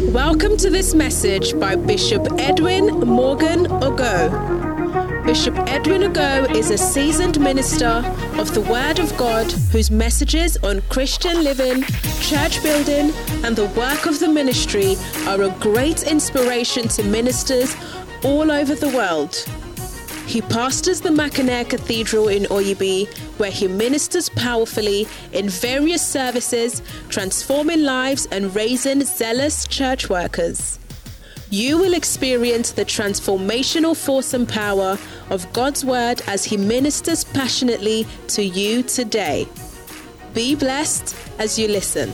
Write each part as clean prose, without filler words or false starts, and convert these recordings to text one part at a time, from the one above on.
Welcome to this message by Bishop Edwin Morgan Ogo. Bishop Edwin Ogo is a seasoned minister of the Word of God whose messages on Christian living, church building, and the work of the ministry are a great inspiration to ministers all over the world. He pastors the Mackinac Cathedral in Oyibi, where he ministers powerfully in various services, transforming lives and raising zealous church workers. You will experience the transformational force and power of God's Word as he ministers passionately to you today. Be blessed as you listen.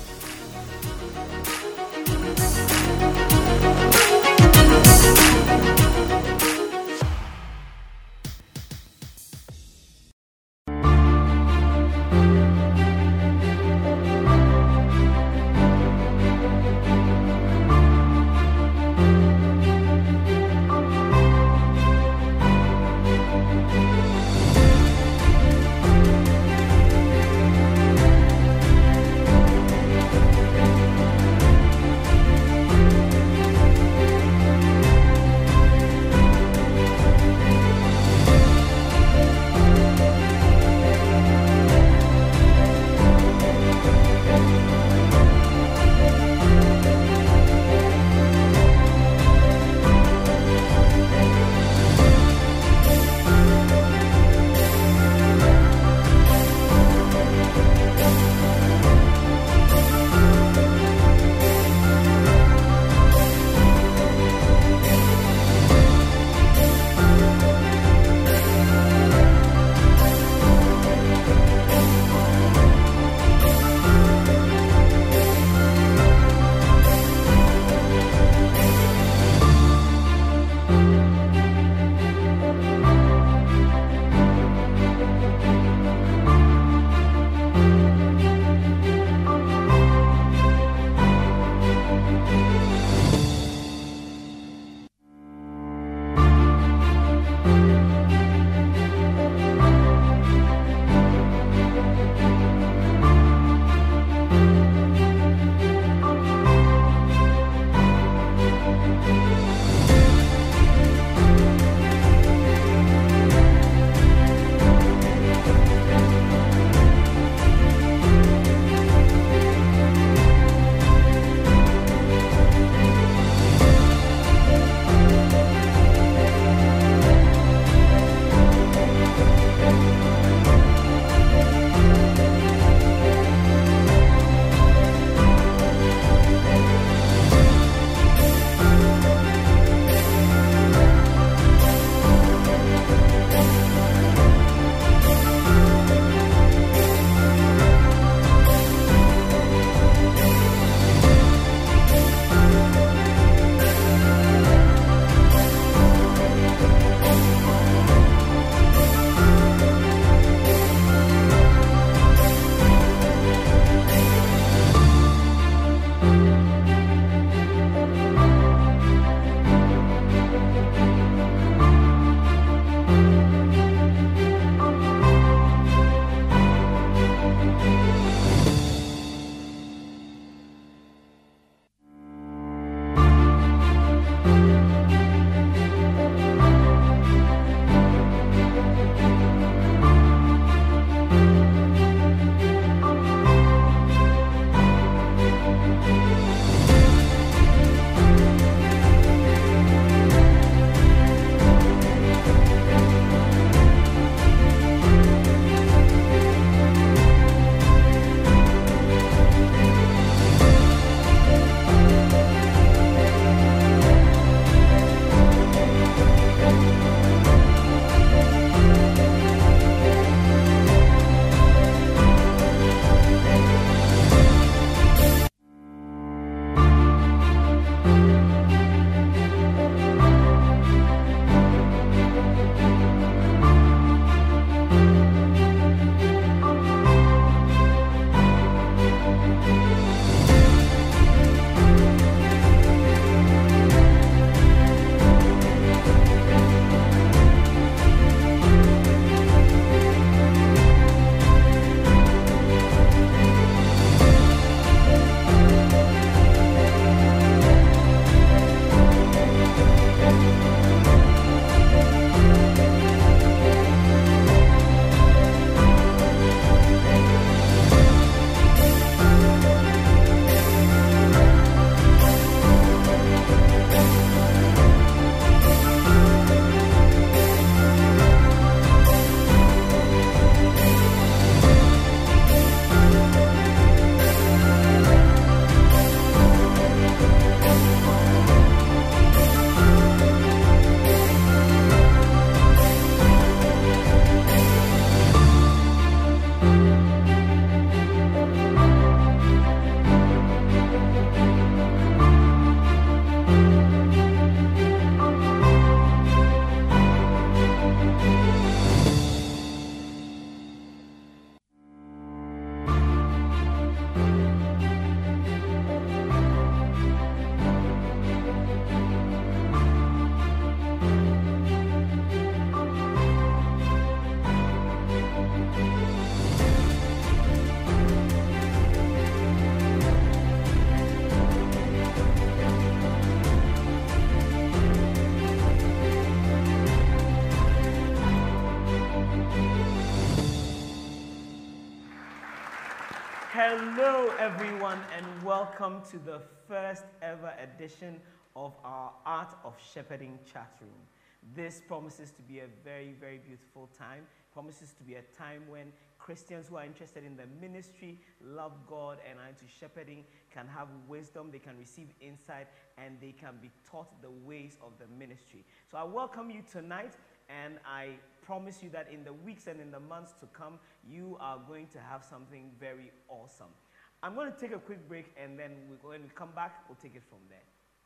Hello everyone and welcome to the first ever edition of our Art of Shepherding chat room. This promises to be a very, very beautiful time. Promises to be a time when Christians who are interested in the ministry, love God and are into shepherding can have wisdom, they can receive insight, and they can be taught the ways of the ministry. So I welcome you tonight, and I promise you that in the weeks and in the months to come, you are going to have something very awesome. I'm going to take a quick break, and then when we come back, we'll take it from there.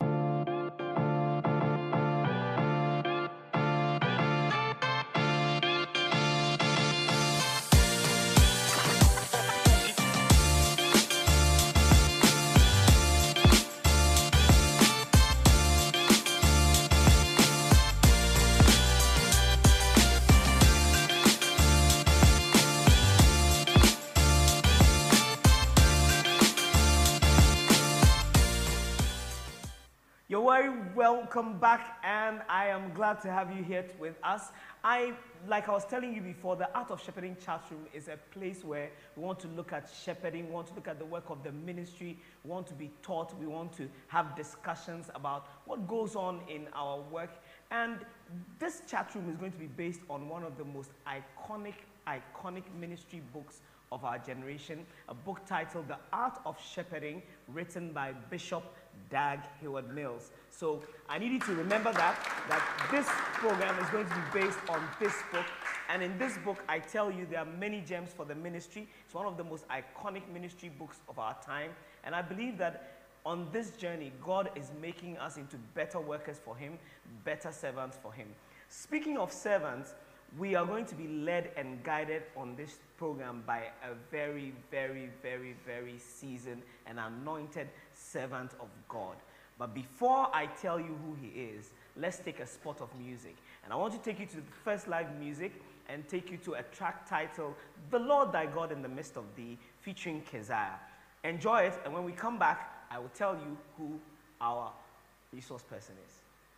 You're very welcome back, and I am glad to have you here with us. Like I was telling you before, the Art of Shepherding chat room is a place where we want to look at shepherding, we want to look at the work of the ministry, we want to be taught, we want to have discussions about what goes on in our work. And this chat room is going to be based on one of the most iconic ministry books of our generation, a book titled The Art of Shepherding, written by Bishop Dag Heward-Mills. So I need you to remember that this program is going to be based on this book. And in this book, I tell you there are many gems for the ministry. It's one of the most iconic ministry books of our time. And I believe that on this journey, God is making us into better workers for Him, better servants for Him. Speaking of servants, we are going to be led and guided on this program by a very, very, very, very seasoned and anointed servant of God. But before I tell you who he is, let's take a spot of music. And I want to take you to the first live music and take you to a track titled The Lord Thy God in the Midst of Thee, featuring Keziah. Enjoy it, and when we come back, I will tell you who our resource person is.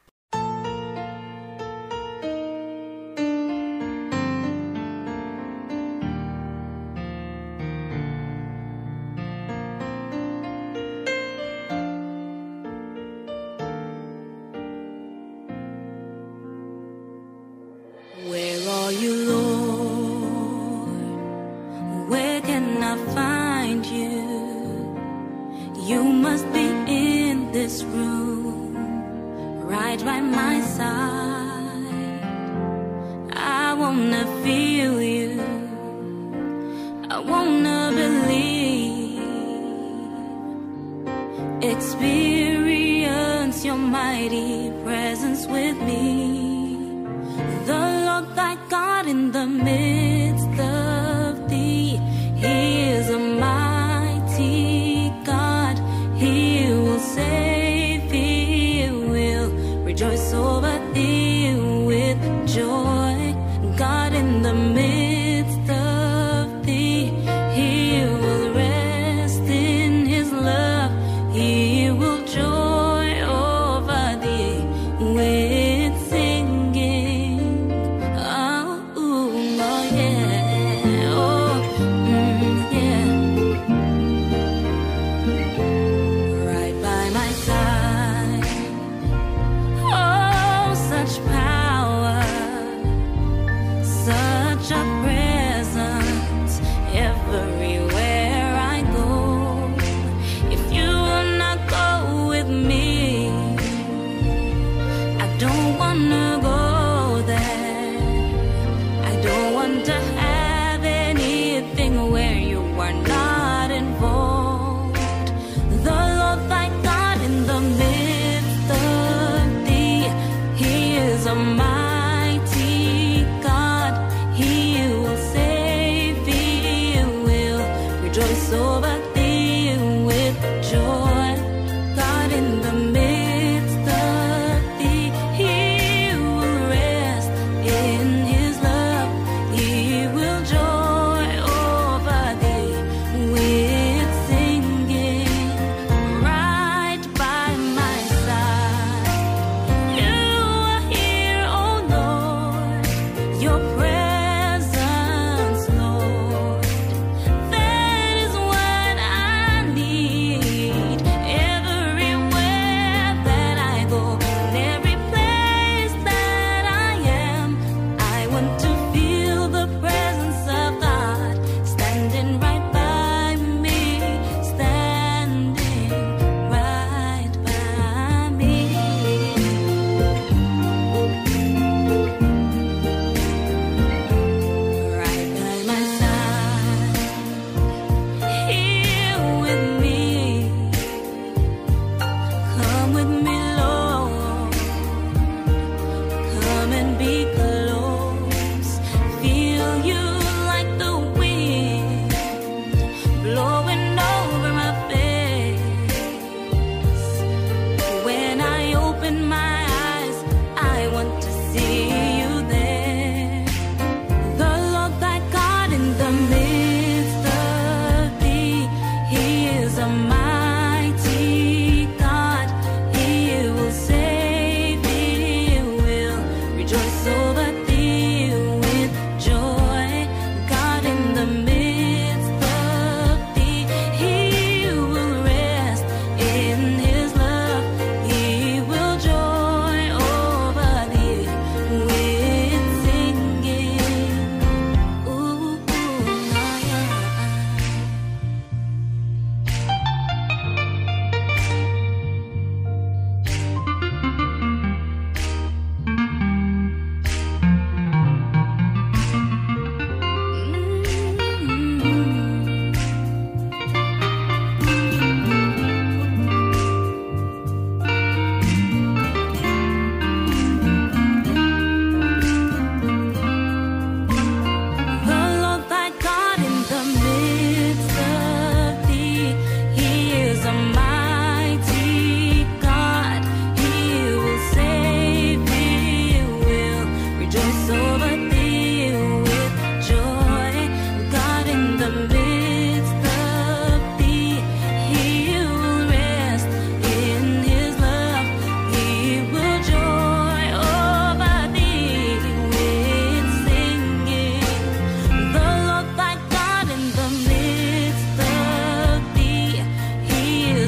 Where are you, Lord? Where can I find you? You must be in this room, right by my side. I wanna feel you, I wanna believe, experience your mighty presence with me. The Lord thy God in the midst of thee, He is a mighty God. He will save, He will rejoice over thee with joy. God in the midst of thee, He will rest in His love. He will joy over thee with singing. Oh,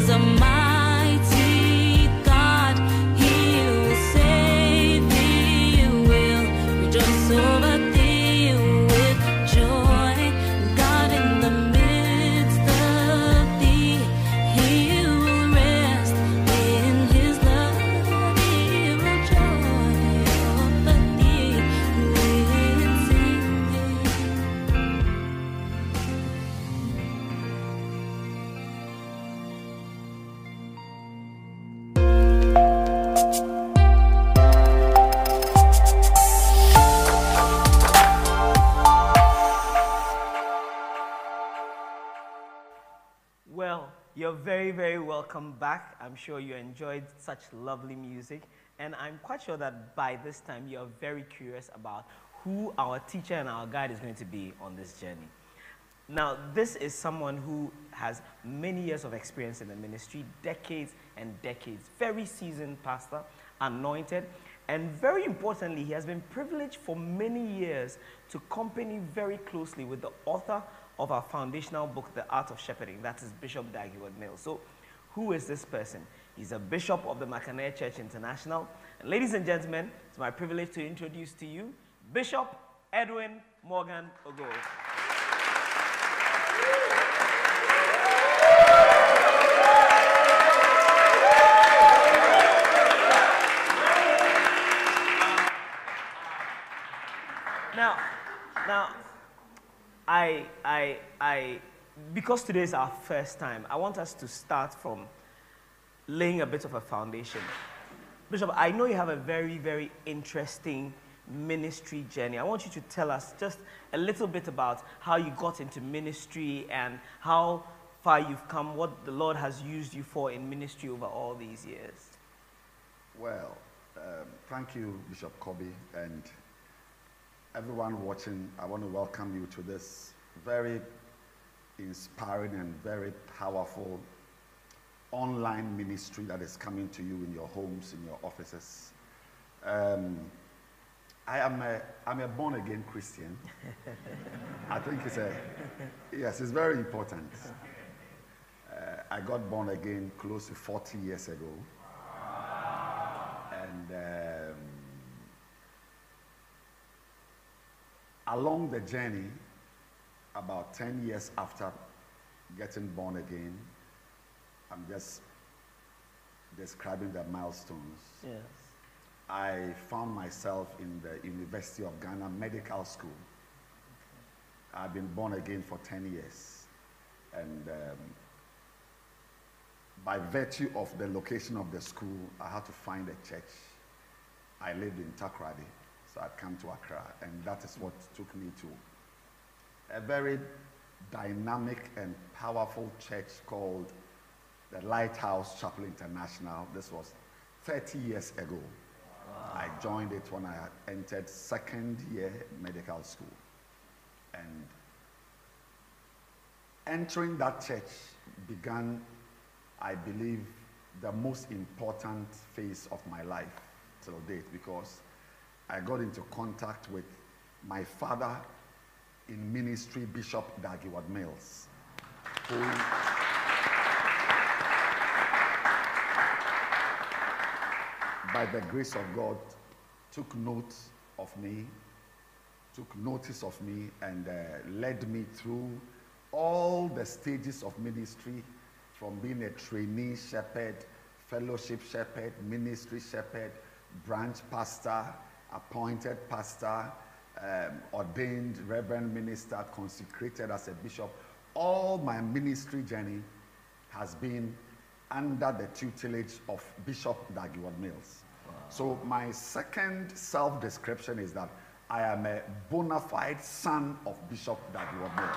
a mighty God. He will save thee. He will rejoice over thee with joy. God in the midst of thee. He will rest in his love. He will joy over thee with singing. Well, you're very, very welcome back. I'm sure you enjoyed such lovely music. And I'm quite sure that by this time you're very curious about who our teacher and our guide is going to be on this journey. Now, this is someone who has many years of experience in the ministry, decades and decades. Very seasoned pastor, anointed, and very importantly, he has been privileged for many years to company very closely with the author of our foundational book, The Art of Shepherding. That is Bishop Dag Heward-Mills. So, who is this person? He's a bishop of the Mackanac Church International. And ladies and gentlemen, it's my privilege to introduce to you Bishop Edwin Morgan Ogo. Now, because today is our first time, I want us to start from laying a bit of a foundation. Bishop, I know you have a very, very interesting ministry journey. I want you to tell us just a little bit about how you got into ministry and how far you've come, what the Lord has used you for in ministry over all these years. Well, thank you, Bishop Kobe, and everyone watching. I want to welcome you to this very inspiring and very powerful online ministry that is coming to you in your homes, in your offices. I'm a born-again Christian. I think it's very important. I got born again close to 40 years ago. And along the journey, about 10 years after getting born again, I'm just describing the milestones. Yes. I found myself in the University of Ghana Medical School. Okay. I've been born again for 10 years. And by virtue of the location of the school, I had to find a church. I lived in Takoradi, so I'd come to Accra, and that is what took me to a very dynamic and powerful church called the Lighthouse Chapel International. This was 30 years ago. Wow. I joined it when I had entered second year medical school. And entering that church began, I believe, the most important phase of my life till date, because I got into contact with my father in ministry, Bishop Dag Heward-Mills, who by the grace of God took notice of me, and led me through all the stages of ministry, from being a trainee shepherd, fellowship shepherd, ministry shepherd, branch pastor, appointed pastor, ordained reverend minister, consecrated as a bishop. All my ministry journey has been under the tutelage of Bishop Dag Heward-Mills. Wow. So my second self-description is that I am a bona fide son of Bishop Dag Heward-Mills.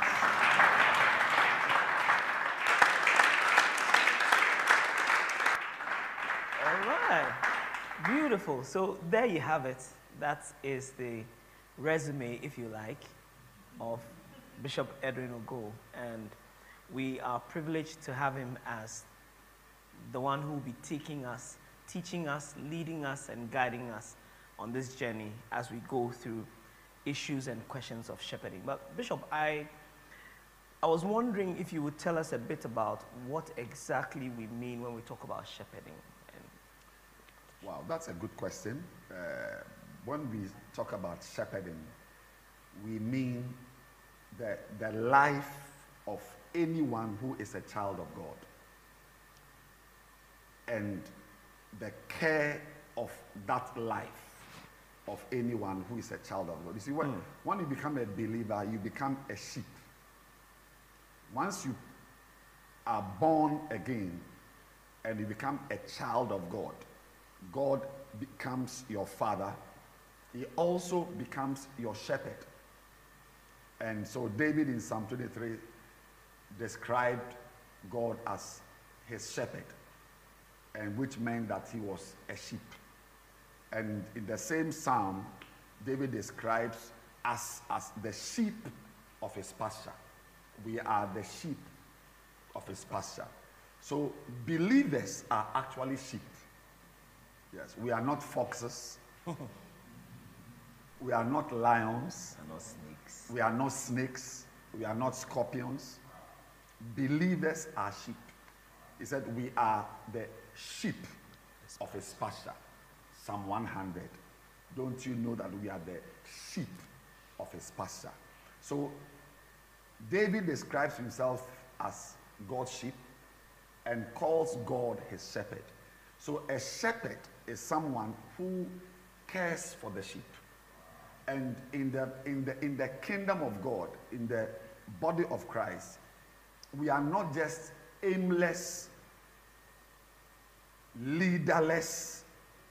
All right. Beautiful. So there you have it. That is the resume, if you like, of Bishop Edwin Ogo. And we are privileged to have him as the one who will be teaching us, leading us, and guiding us on this journey as we go through issues and questions of shepherding. But Bishop, I was wondering if you would tell us a bit about what exactly we mean when we talk about shepherding. Wow, that's a good question. When we talk about shepherding, we mean the life of anyone who is a child of God and the care of that life of anyone who is a child of God. You see, when you become a believer, you become a sheep. Once you are born again and you become a child of God, God becomes your father. He also becomes your shepherd. And so David in Psalm 23 described God as his shepherd, and which meant that he was a sheep. And in the same psalm, David describes us as the sheep of his pasture. We are the sheep of his pasture. So believers are actually sheep. Yes, we are not foxes. We are not lions. And not snakes. We are not snakes. We are not scorpions. Believers are sheep. He said we are the sheep of his pasture. Psalm 100. Don't you know that we are the sheep of his pasture? So David describes himself as God's sheep and calls God his shepherd. So a shepherd is someone who cares for the sheep. And in the kingdom of God, in the body of Christ, we are not just aimless, leaderless,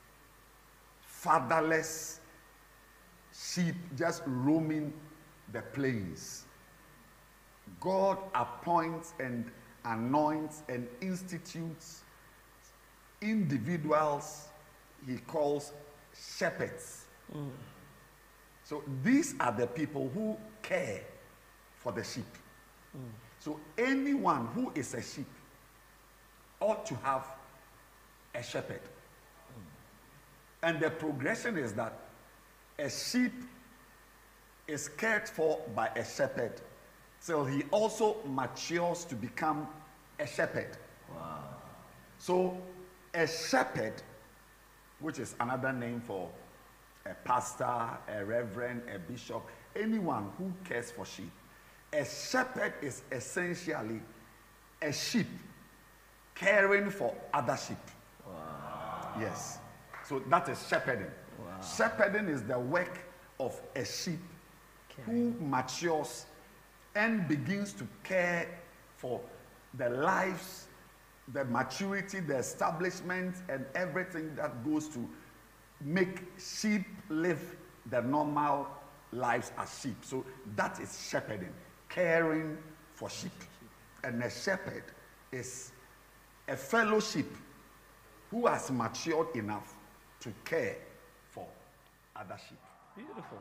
fatherless sheep just roaming the plains. God appoints and anoints and institutes individuals he calls shepherds. So these are the people who care for the sheep. So anyone who is a sheep ought to have a shepherd. And the progression is that a sheep is cared for by a shepherd till he also matures to become a shepherd. Wow. So a shepherd, which is another name for a pastor, a reverend, a bishop, anyone who cares for sheep. A shepherd is essentially a sheep caring for other sheep. Wow. Yes. So that is shepherding. Wow. Shepherding is the work of a sheep who matures and begins to care for the lives, the maturity, the establishment, and everything that goes to make sheep live the normal lives as sheep. So that is shepherding, caring for sheep. And a shepherd is a fellow sheep who has matured enough to care for other sheep. Beautiful.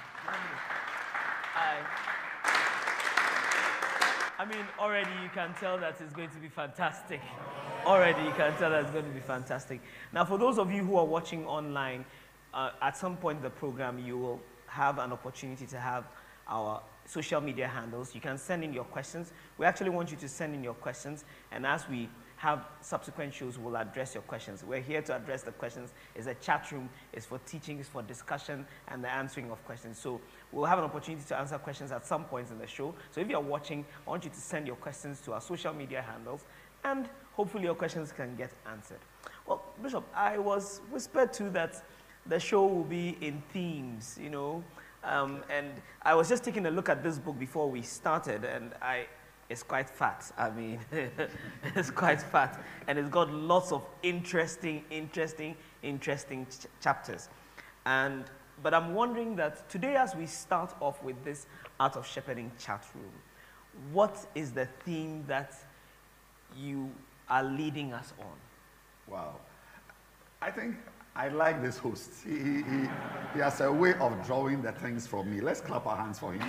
I mean, already you can tell that it's going to be fantastic. Already you can tell that it's going to be fantastic. Now, for those of you who are watching online, at some point in the program, you will have an opportunity to have our social media handles. You can send in your questions. We actually want you to send in your questions, and as we have subsequent shows, we'll address your questions. We're here to address the questions. It's a chat room. It's for teaching, it's for discussion, and the answering of questions. So we'll have an opportunity to answer questions at some points in the show. So if you're watching, I want you to send your questions to our social media handles, and hopefully your questions can get answered. Well, Bishop, I was whispered to that the show will be in themes, you know, and I was just taking a look at this book before we started, and it's quite fat. I mean, it's quite fat. And it's got lots of interesting chapters. But I'm wondering that today, as we start off with this Art of Shepherding chat room, what is the theme that you are leading us on? Wow. I think I like this host. He has a way of drawing the things from me. Let's clap our hands for him.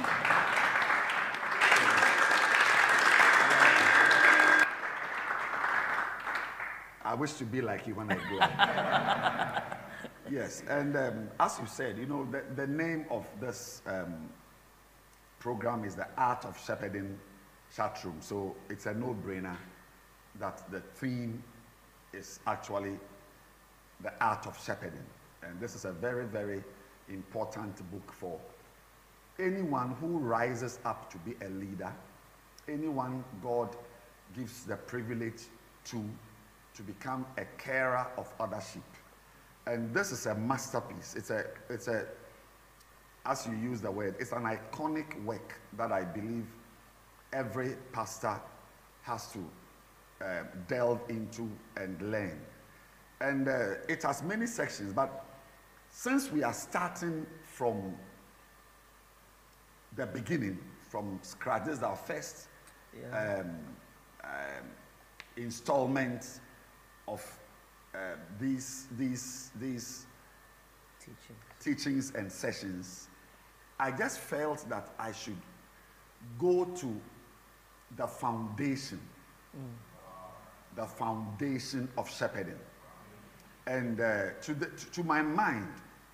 I wish to be like you when I grow up. Yes, and as you said, you know, the name of this program is The Art of Shepherding chat room. So it's a no-brainer that the theme is actually the art of shepherding. And this is a very, very important book for anyone who rises up to be a leader, anyone God gives the privilege to become a carer of other sheep. And this is a masterpiece. It's a, as you use the word, it's an iconic work that I believe every pastor has to delve into and learn. And it has many sections, but since we are starting from the beginning, from scratch, this is our first installment of these teachings and sessions. I just felt that I should go to the foundation, the foundation of shepherding. And to my mind,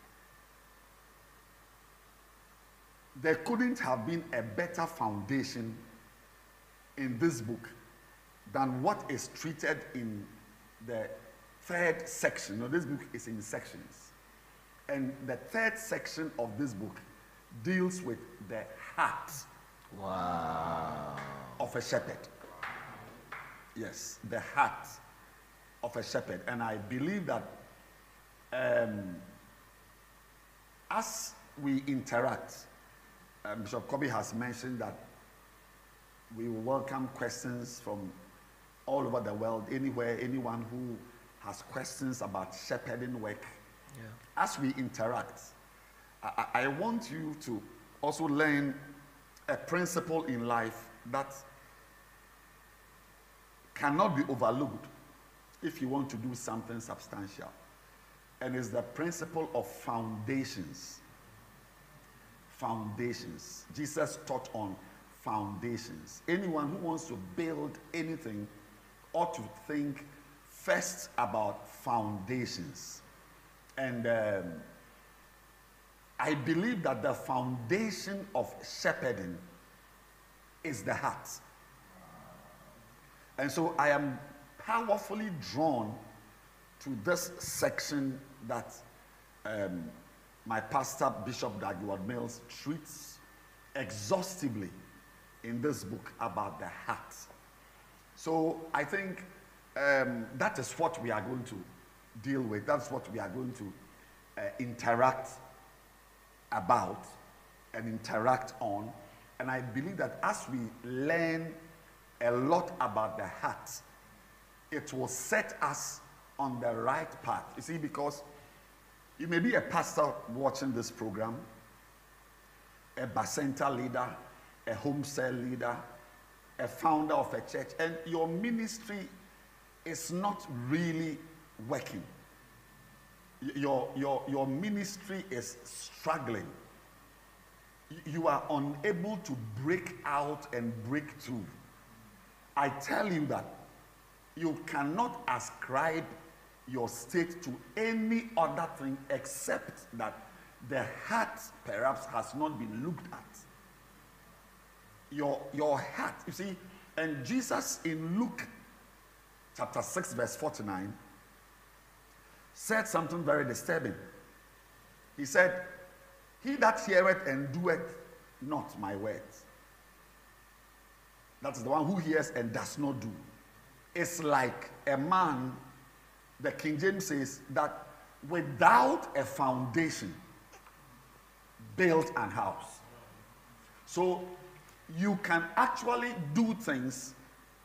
there couldn't have been a better foundation in this book than what is treated in the third section. Now, this book is in sections. And the third section of this book deals with the heart of a shepherd. Yes, the heart of a shepherd. And I believe that as we interact, Bishop Kobe has mentioned that we will welcome questions from all over the world, anywhere, anyone who has questions about shepherding work. As we interact, I want you to also learn a principle in life that cannot be overlooked if you want to do something substantial. And it's the principle of foundations. Foundations. Jesus taught on foundations. Anyone who wants to build anything ought to think first about foundations. And I believe that the foundation of shepherding is the heart. And so I am powerfully drawn to this section that my pastor, Bishop Dag Heward-Mills, treats exhaustively in this book about the heart. So I think that is what we are going to deal with. That's what we are going to interact about and interact on. And I believe that as we learn a lot about the heart, it will set us on the right path. You see, because you may be a pastor watching this program, a Bacenta leader, a home cell leader, a founder of a church, and your ministry is not really working. Your ministry is struggling. You are unable to break out and break through. I tell you that you cannot ascribe your state to any other thing except that the heart perhaps has not been looked at. Your heart, you see, and Jesus in Luke chapter 6 verse 49 said something very disturbing. He said, "He that heareth and doeth not my words," that is the one who hears and does not do, is like a man, the King James says, that without a foundation built an house. So you can actually do things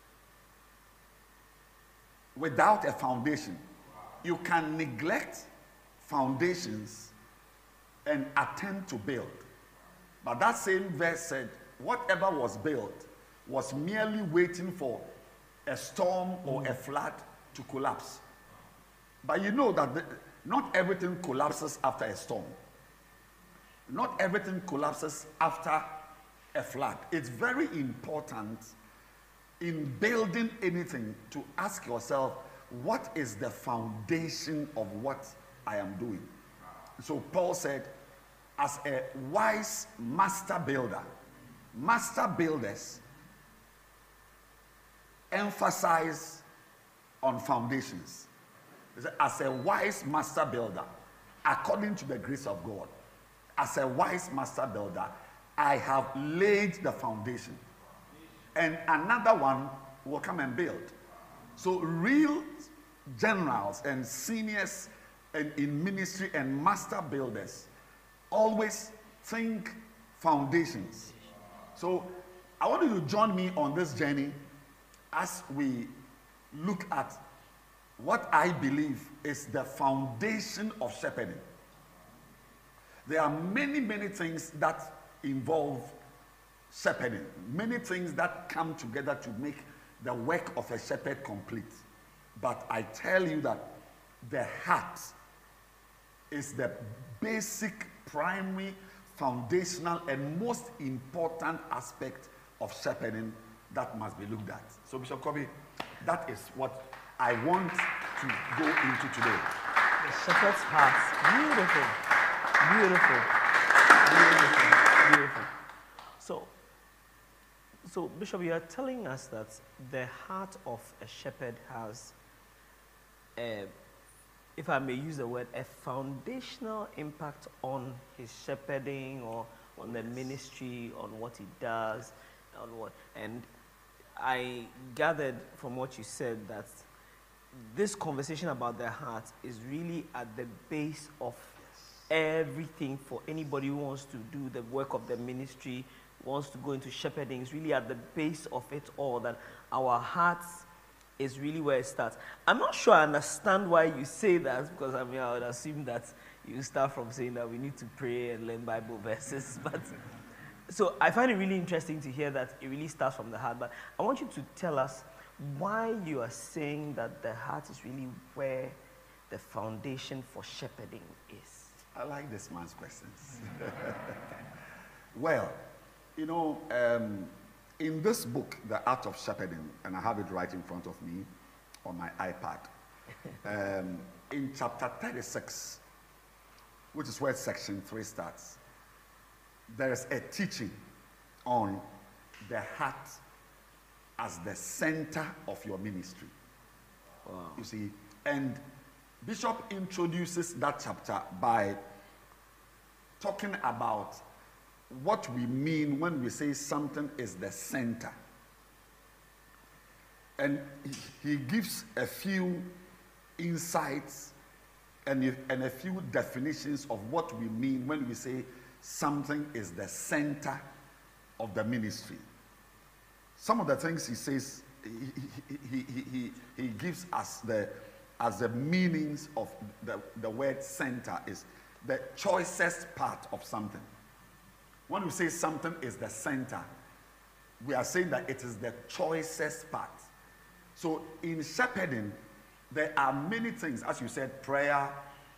without a foundation. You can neglect foundations and attempt to build. But that same verse said, whatever was built was merely waiting for a storm or a flood to collapse. But you know that not everything collapses after a storm. Not everything collapses after a flood. It's very important in building anything to ask yourself, what is the foundation of what I am doing? So Paul said, as a wise master builder, master builders emphasize on foundations. He said, as a wise master builder, according to the grace of God, as a wise master builder, I have laid the foundation. And another one will come and build. So real generals and seniors in ministry and master builders always think foundations. So I want you to join me on this journey as we look at what I believe is the foundation of shepherding. There are many, many things that involve shepherding, many things that come together to make the work of a shepherd complete. But I tell you that the heart is the basic, primary, foundational, and most important aspect of shepherding that must be looked at. So, Bishop Kobe, that is what I want to go into today. The shepherd's heart. Beautiful. Beautiful. Beautiful. Beautiful. So, Bishop, you are telling us that the heart of a shepherd has, if I may use the word, a foundational impact on his shepherding or on the ministry, on what he does, on what. And I gathered from what you said that this conversation about the heart is really at the base of everything for anybody who wants to do the work of the ministry, wants to go into shepherding. It's really at the base of it all, that our hearts is really where it starts. I'm not sure I understand why you say that, because I mean, I would assume that you start from saying that we need to pray and learn Bible verses. But so I find it really interesting to hear that it really starts from the heart. But I want you to tell us why you are saying that the heart is really where the foundation for shepherding is. I like this man's questions. Well, you know, in this book, The Art of Shepherding, and I have it right in front of me on my iPad, in chapter 36, which is where section 3 starts, there is a teaching on the heart as the center of your ministry. Wow. You see, and Bishop introduces that chapter by talking about what we mean when we say something is the center. And he gives a few insights and a few definitions of what we mean when we say something is the center of the ministry. Some of the things he says, he gives us as the meanings of the word center is the choicest part of something. When we say something is the center, we are saying that it is the choicest part. So in shepherding, there are many things, as you said, prayer,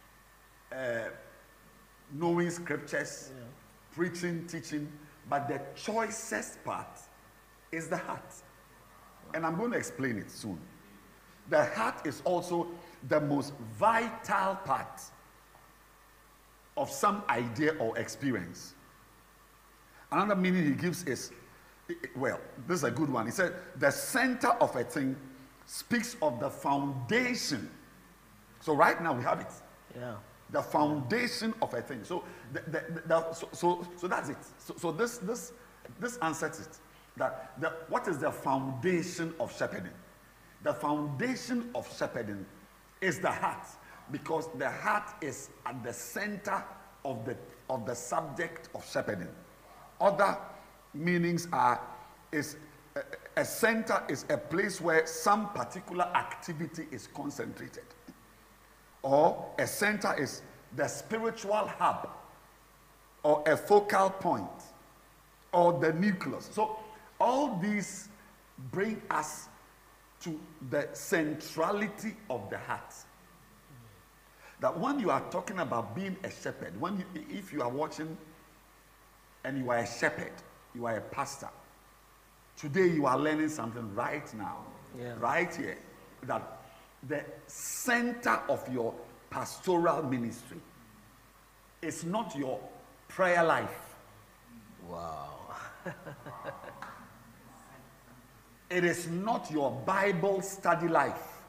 knowing scriptures, preaching, teaching, but the choicest part is the heart. And I'm going to explain it soon. The heart is also the most vital part of some idea or experience. Another meaning he gives is, well, this is a good one. He said, the center of a thing speaks of the foundation. So right now we have it. Yeah. The foundation of a thing. So so that's it. So this answers it. What is the foundation of shepherding? The foundation of shepherding is the heart, because the heart is at the center of the subject of shepherding. Other meanings is a center is a place where some particular activity is concentrated. Or a center is the spiritual hub, or a focal point, or the nucleus. So all these bring us to the centrality of the heart. That when you are talking about being a shepherd, if you are watching and you are a shepherd, you are a pastor, today you are learning something right now, right here, that the center of your pastoral ministry is not your prayer life. Wow. It is not your Bible study life.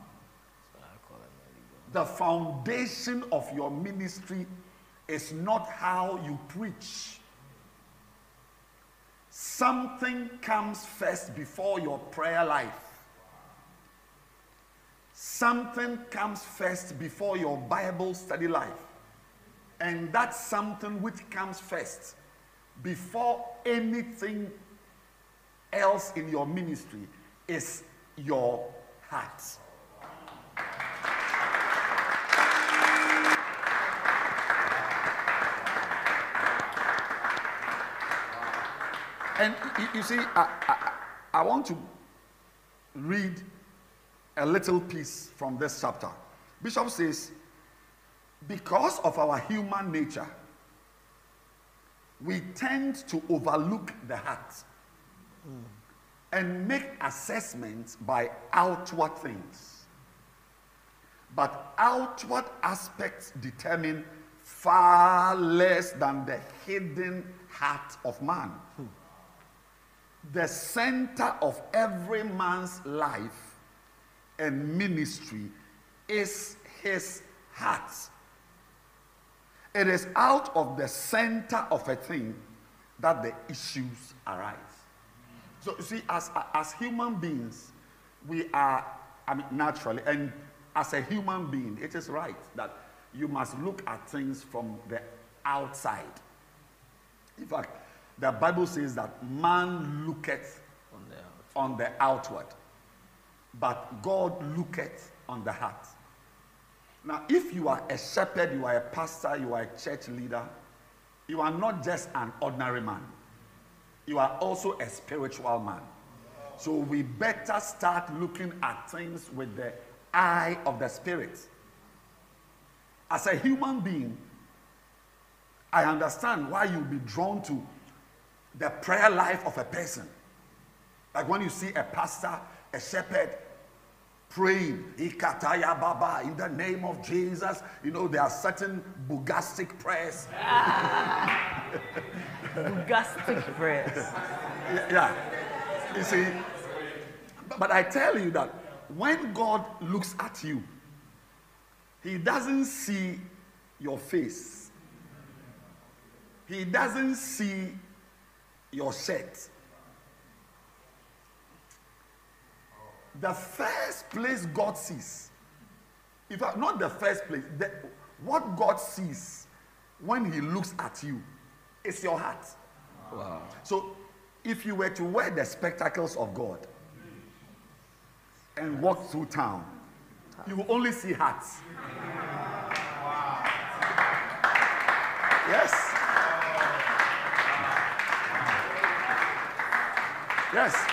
The foundation of your ministry is not how you preach. Something comes first before your prayer life. Something comes first before your Bible study life. And that's something which comes first before anything else in your ministry is your heart. And you see, I want to read a little piece from this chapter. Bishop says, because of our human nature, we tend to overlook the heart and make assessments by outward things. But outward aspects determine far less than the hidden heart of man. The center of every man's life and ministry is his heart. It is out of the center of a thing that the issues arise. So you see, as human beings, we are, naturally, and as a human being, it is right that you must look at things from the outside. In fact, the Bible says that man looketh on the outward, but God looketh on the heart. Now, if you are a shepherd, you are a pastor, you are a church leader, you are not just an ordinary man. You are also a spiritual man. So we better start looking at things with the eye of the Spirit. As a human being, I understand why you'll be drawn to the prayer life of a person. Like when you see a pastor, a shepherd, praying, Ikataya Baba, in the name of Jesus. You know, there are certain bogastic prayers. Bogastic prayers. Yeah. You see, but I tell you that when God looks at you, he doesn't see your face. He doesn't see your shirt. The first place God sees, in fact, not the first place, what God sees when he looks at you is your heart. Wow. So if you were to wear the spectacles of God and walk through town, you will only see hearts. Yes. Yes.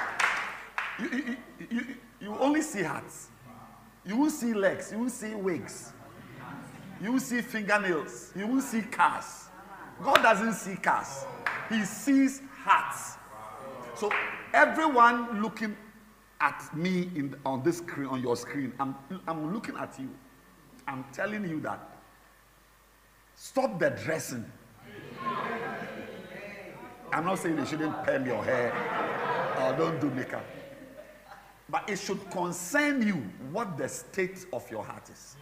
You only see hearts. You won't see legs. You won't see wigs. You won't see fingernails. You won't see cars. God doesn't see cars. He sees hearts. So everyone looking at me on this screen, on your screen, I'm looking at you. I'm telling you that stop the dressing. I'm not saying you shouldn't perm your hair or don't do makeup. But it should concern you what the state of your heart is.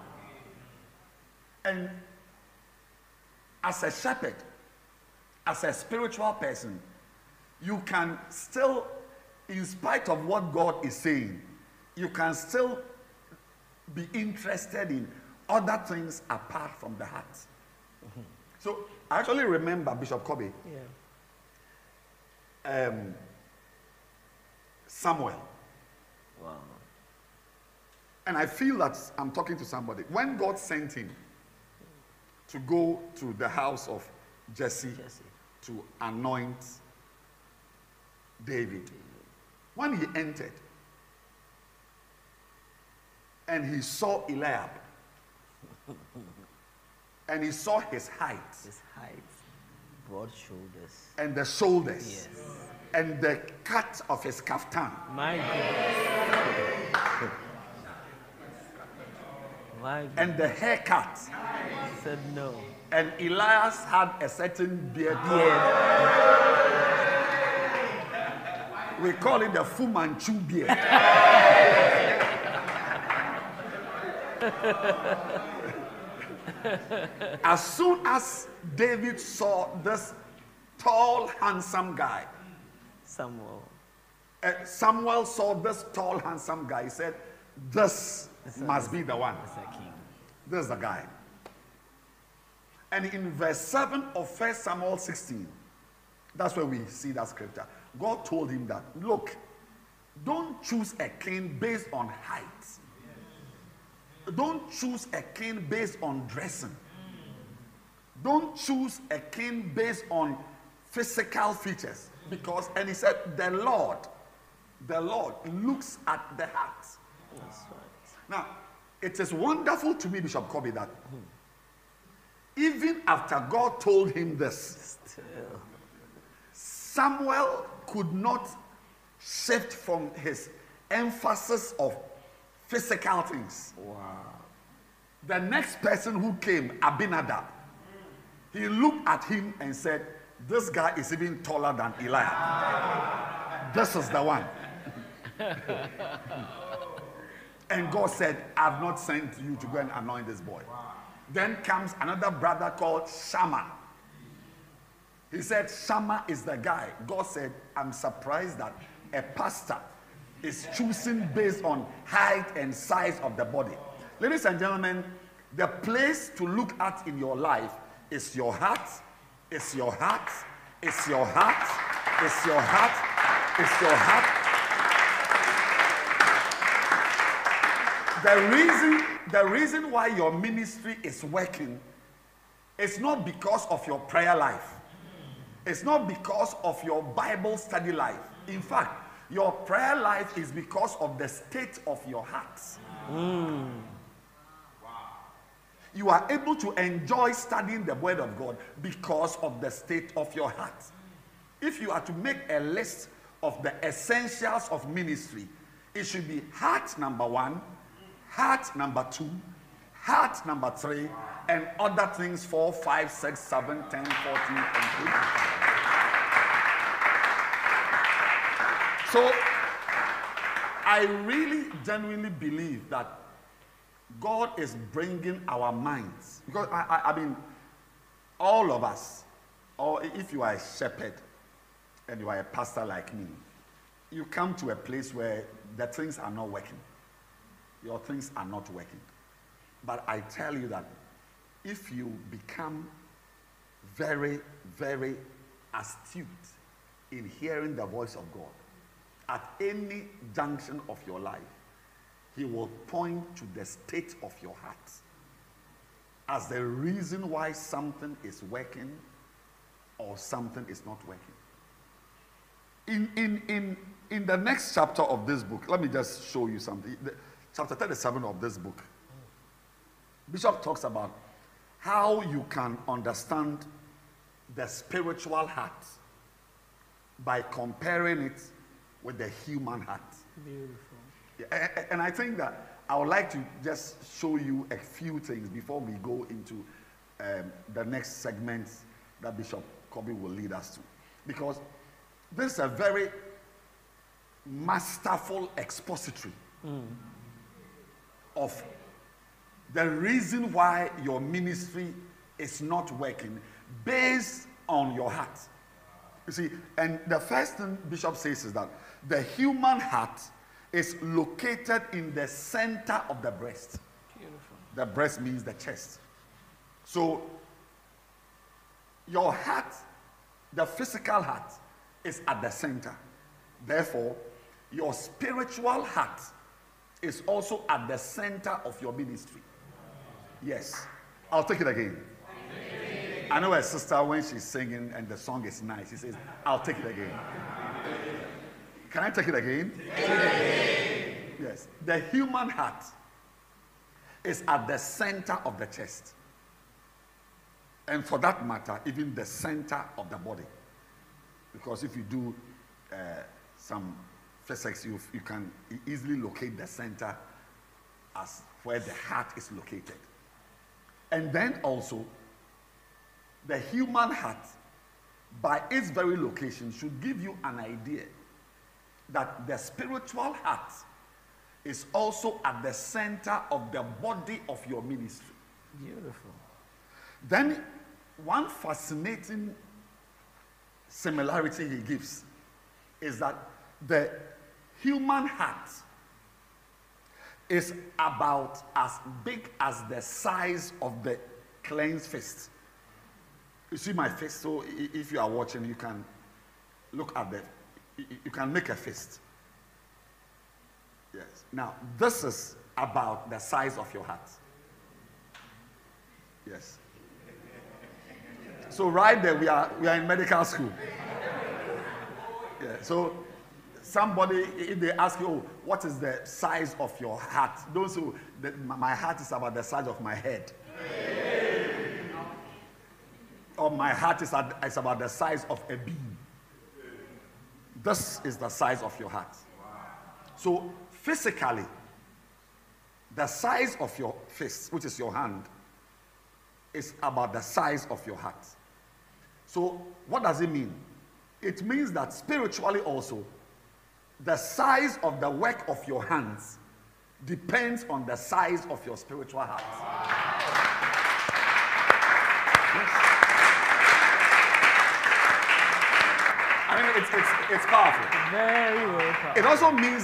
And as a shepherd, as a spiritual person, you can still, in spite of what God is saying, you can still be interested in other things apart from the heart. Mm-hmm. So I actually remember Bishop Kobe, Samuel. Wow. And I feel that I'm talking to somebody. When God sent him to go to the house of Jesse to anoint David, when he entered and he saw Eliab and he saw his height, broad shoulders, and the shoulders, and the cut of his kaftan. My God. My God. And the haircut. He said no. And Elias had a certain beard. We call it the Fu Manchu beard. As soon as David saw this tall, handsome guy, Samuel saw this tall, handsome guy. He said, this must be the one. This is the guy. And in verse 7 of 1 Samuel 16, that's where we see that scripture. God told him that, look, don't choose a king based on height. Don't choose a king based on dressing. Don't choose a king based on physical features. Because, and he said, the Lord looks at the heart. Now, it is wonderful to me, Bishop Kobe, that even after God told him this, Samuel could not shift from his emphasis of physical things. Wow. The next person who came, Abinadab, he looked at him and said, this guy is even taller than Elijah. This is the one. And God said, I've not sent you to go and anoint this boy. Wow. Then comes another brother called Shammah. He said, Shammah is the guy. God said, I'm surprised that a pastor is choosing based on height and size of the body. Ladies and gentlemen, the place to look at in your life is your heart, is your heart, is your heart, is your heart, is your heart. The reason why your ministry is working is not because of your prayer life. It's not because of your Bible study life. In fact, your prayer life is because of the state of your heart. You are able to enjoy studying the word of God because of the state of your heart. If you are to make a list of the essentials of ministry, it should be heart number 1, heart number 2, heart number 3, and other things 4, 5, 6, 7, 10, 14, and 3. So, I really genuinely believe that God is bringing our minds. Because, I mean, all of us, or if you are a shepherd and you are a pastor like me, you come to a place where the things are not working. Your things are not working. But I tell you that if you become very, very astute in hearing the voice of God, at any junction of your life, he will point to the state of your heart as the reason why something is working or something is not working. In the next chapter of this book, let me just show you something. Chapter 37 of this book, Bishop talks about how you can understand the spiritual heart by comparing it with the human heart. Beautiful. Yeah, and I think that I would like to just show you a few things before we go into the next segments that Bishop Kobe will lead us to. Because this is a very masterful expository of the reason why your ministry is not working based on your heart. You see, and the first thing Bishop says is that the human heart is located in the center of the breast. Beautiful. The breast means the chest. So, your heart, the physical heart, is at the center. Therefore, your spiritual heart is also at the center of your ministry. Yes. I'll take it again. I know a sister, when she's singing and the song is nice, she says, I'll take it again. Can I take it again? Yes. The human heart is at the center of the chest. And for that matter, even the center of the body. Because if you do some physics, you can easily locate the center as where the heart is located. And then also, the human heart, by its very location, should give you an idea that the spiritual heart is also at the center of the body of your ministry. Beautiful. Then, one fascinating similarity he gives is that the human heart is about as big as the size of the clenched fist. You see my fist, so if you are watching, you can look at you can make a fist. Yes. Now, this is about the size of your heart. Yes. So right there, we are in medical school. Yeah. So somebody, if they ask you, oh, what is the size of your heart? Those who, my heart is about the size of my head. Or my heart is about the size of a bean. This is the size of your heart. So physically, the size of your fist, which is your hand, is about the size of your heart. So what does it mean? It means that spiritually also, the size of the work of your hands depends on the size of your spiritual heart. Yes. I mean, it's powerful. Very, very powerful. It also means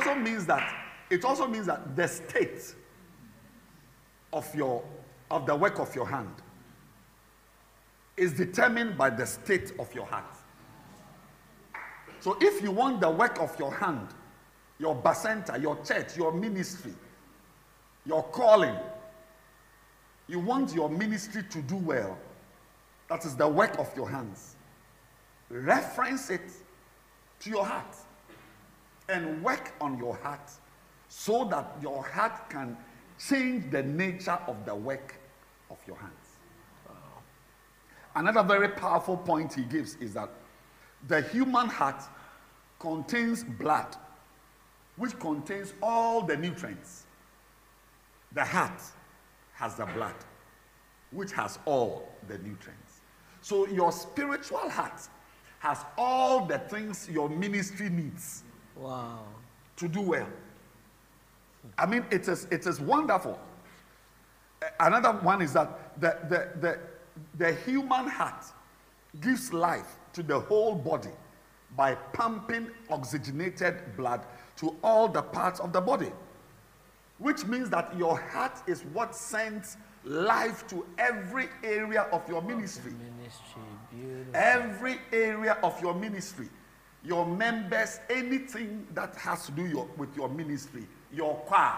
that the state of the work of your hand is determined by the state of your heart. So if you want the work of your hand, your bacenta, your church, your ministry, your calling, you want your ministry to do well, that is the work of your hands. Reference it to your heart and work on your heart so that your heart can change the nature of the work of your hands. Another very powerful point he gives is that the human heart contains blood, which contains all the nutrients. The heart has the blood, which has all the nutrients. So your spiritual heart has all the things your ministry needs. Wow. To do well. I mean, it is wonderful. Another one is that the human heart gives life to the whole body by pumping oxygenated blood to all the parts of the body, which means that your heart is what sends life to every area of your ministry. Beautiful. Every area of your ministry, your members, anything that has to do with your ministry, your choir,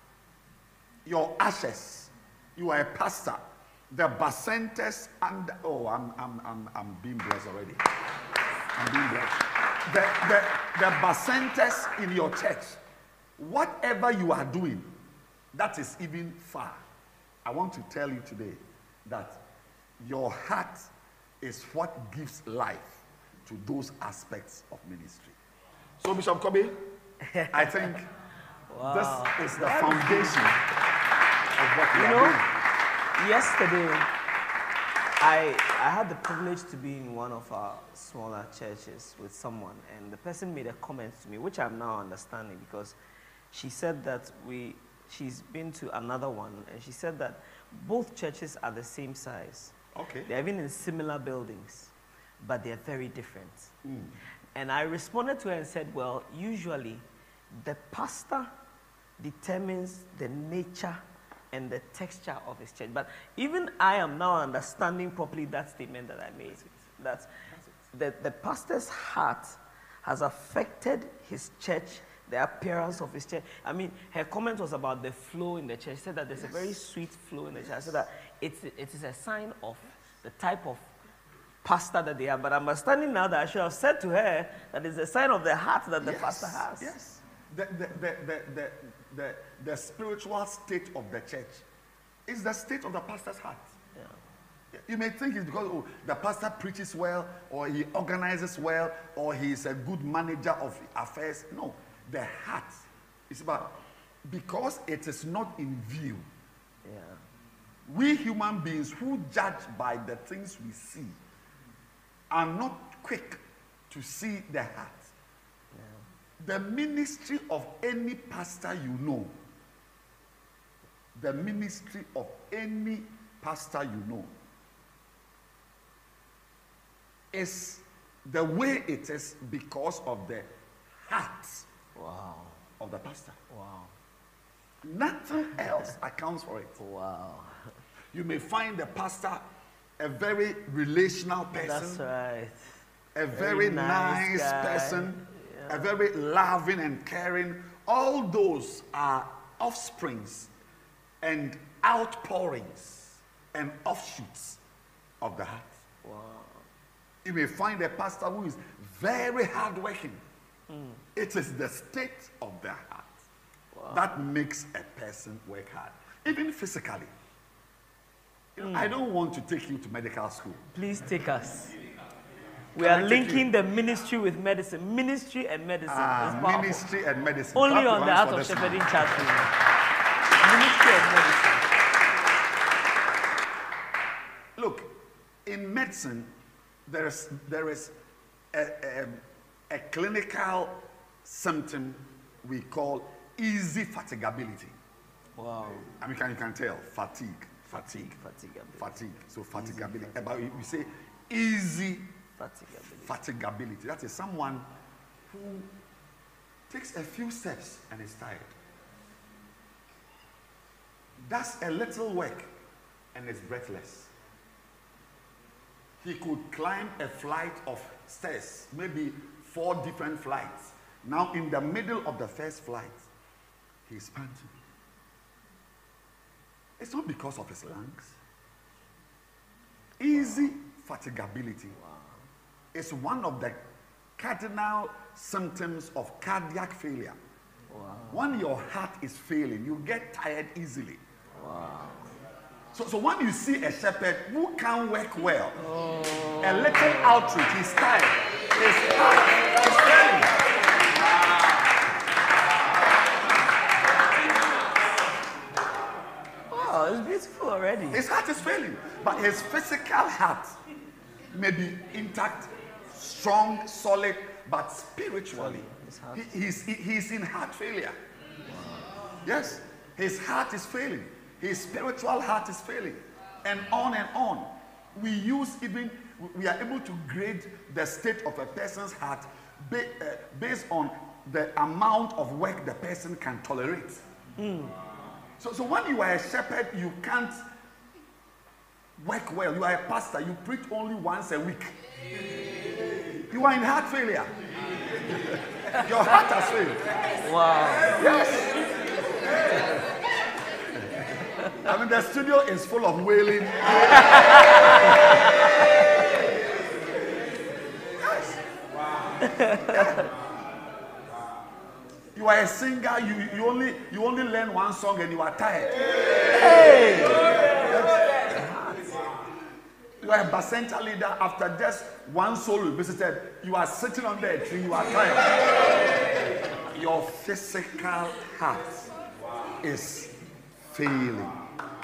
your ashes, you are a pastor, the bacentas, and I'm being blessed already. I'm being blessed. The bacentas in your church, whatever you are doing, that is even far. I want to tell you today that your heart is what gives life to those aspects of ministry. So, Bishop Kobe, I think this is the foundation of what we are doing. Yesterday, I had the privilege to be in one of our smaller churches with someone, and the person made a comment to me, which I'm now understanding, because she said that she's been to another one, and she said that both churches are the same size. Okay. They're even in similar buildings, but they're very different. And I responded to her and said, well, usually the pastor determines the nature and the texture of his church. But even I am now understanding properly that statement that I made. That the pastor's heart has affected his church, the appearance of his church. I mean, her comment was about the flow in the church. She said that there's a very sweet flow in the church. I said that it is a sign of the type of pastor that they are. But I'm understanding now that I should have said to her that it's a sign of the heart that the pastor has. Yes. The spiritual state of the church is the state of the pastor's heart. Yeah. You may think it's because the pastor preaches well, or he organizes well, or he is a good manager of affairs. No, the heart is about, because it is not in view. Yeah. We human beings who judge by the things we see are not quick to see the heart. The ministry of any pastor you know, the ministry of any pastor you know, is the way it is because of the heart Wow. of the pastor. Wow. Nothing else accounts for it. Wow. You may find the pastor a very relational person, That's right. a very nice guy. person, Yeah. a very loving and caring. All those are offsprings and outpourings and offshoots of the heart. Wow. You may find a pastor who is very hardworking. It is the state of the heart that makes a person work hard, even physically. You know, I don't want to take you to medical school. Please take us. We Can I are take linking you? the ministry with medicine. Ministry and medicine. It's powerful. Ministry and medicine. Only Clap your on the hands Art for of this Shepherding man. chat room. Ministry and medicine. Look, in medicine, there is a clinical symptom we call easy fatigability. Wow. I mean, you can tell fatigue. So fatigability. About you say easy fatigability. That is someone who takes a few steps and is tired. Does a little work and is breathless. He could climb a flight of stairs, maybe 4 different flights. Now, in the middle of the first flight, he's panting. It's not because of his lungs. Easy fatigability is one of the cardinal symptoms of cardiac failure. When your heart is failing, you get tired easily. So when you see a shepherd who can't work well, a little outreach, he's tired, his heart is failing. Wow, it's beautiful already. His heart is failing, but his physical heart may be intact, strong, solid, but spiritually, he's in heart failure. Yes, his heart is failing. His spiritual heart is failing. And on and on. We are able to grade the state of a person's heart based on the amount of work the person can tolerate. So when you are a shepherd, you can't work well. You are a pastor, you preach only once a week. You are in heart failure. Your heart has failed. Wow. Yes. I mean, the studio is full of wailing. Yes. Yeah. You are a singer, you only learn one song and you are tired. Hey! Yes. You are a bacenta leader, after just one soul you visited, you are sitting under a tree, you are tired. Your physical heart is failing.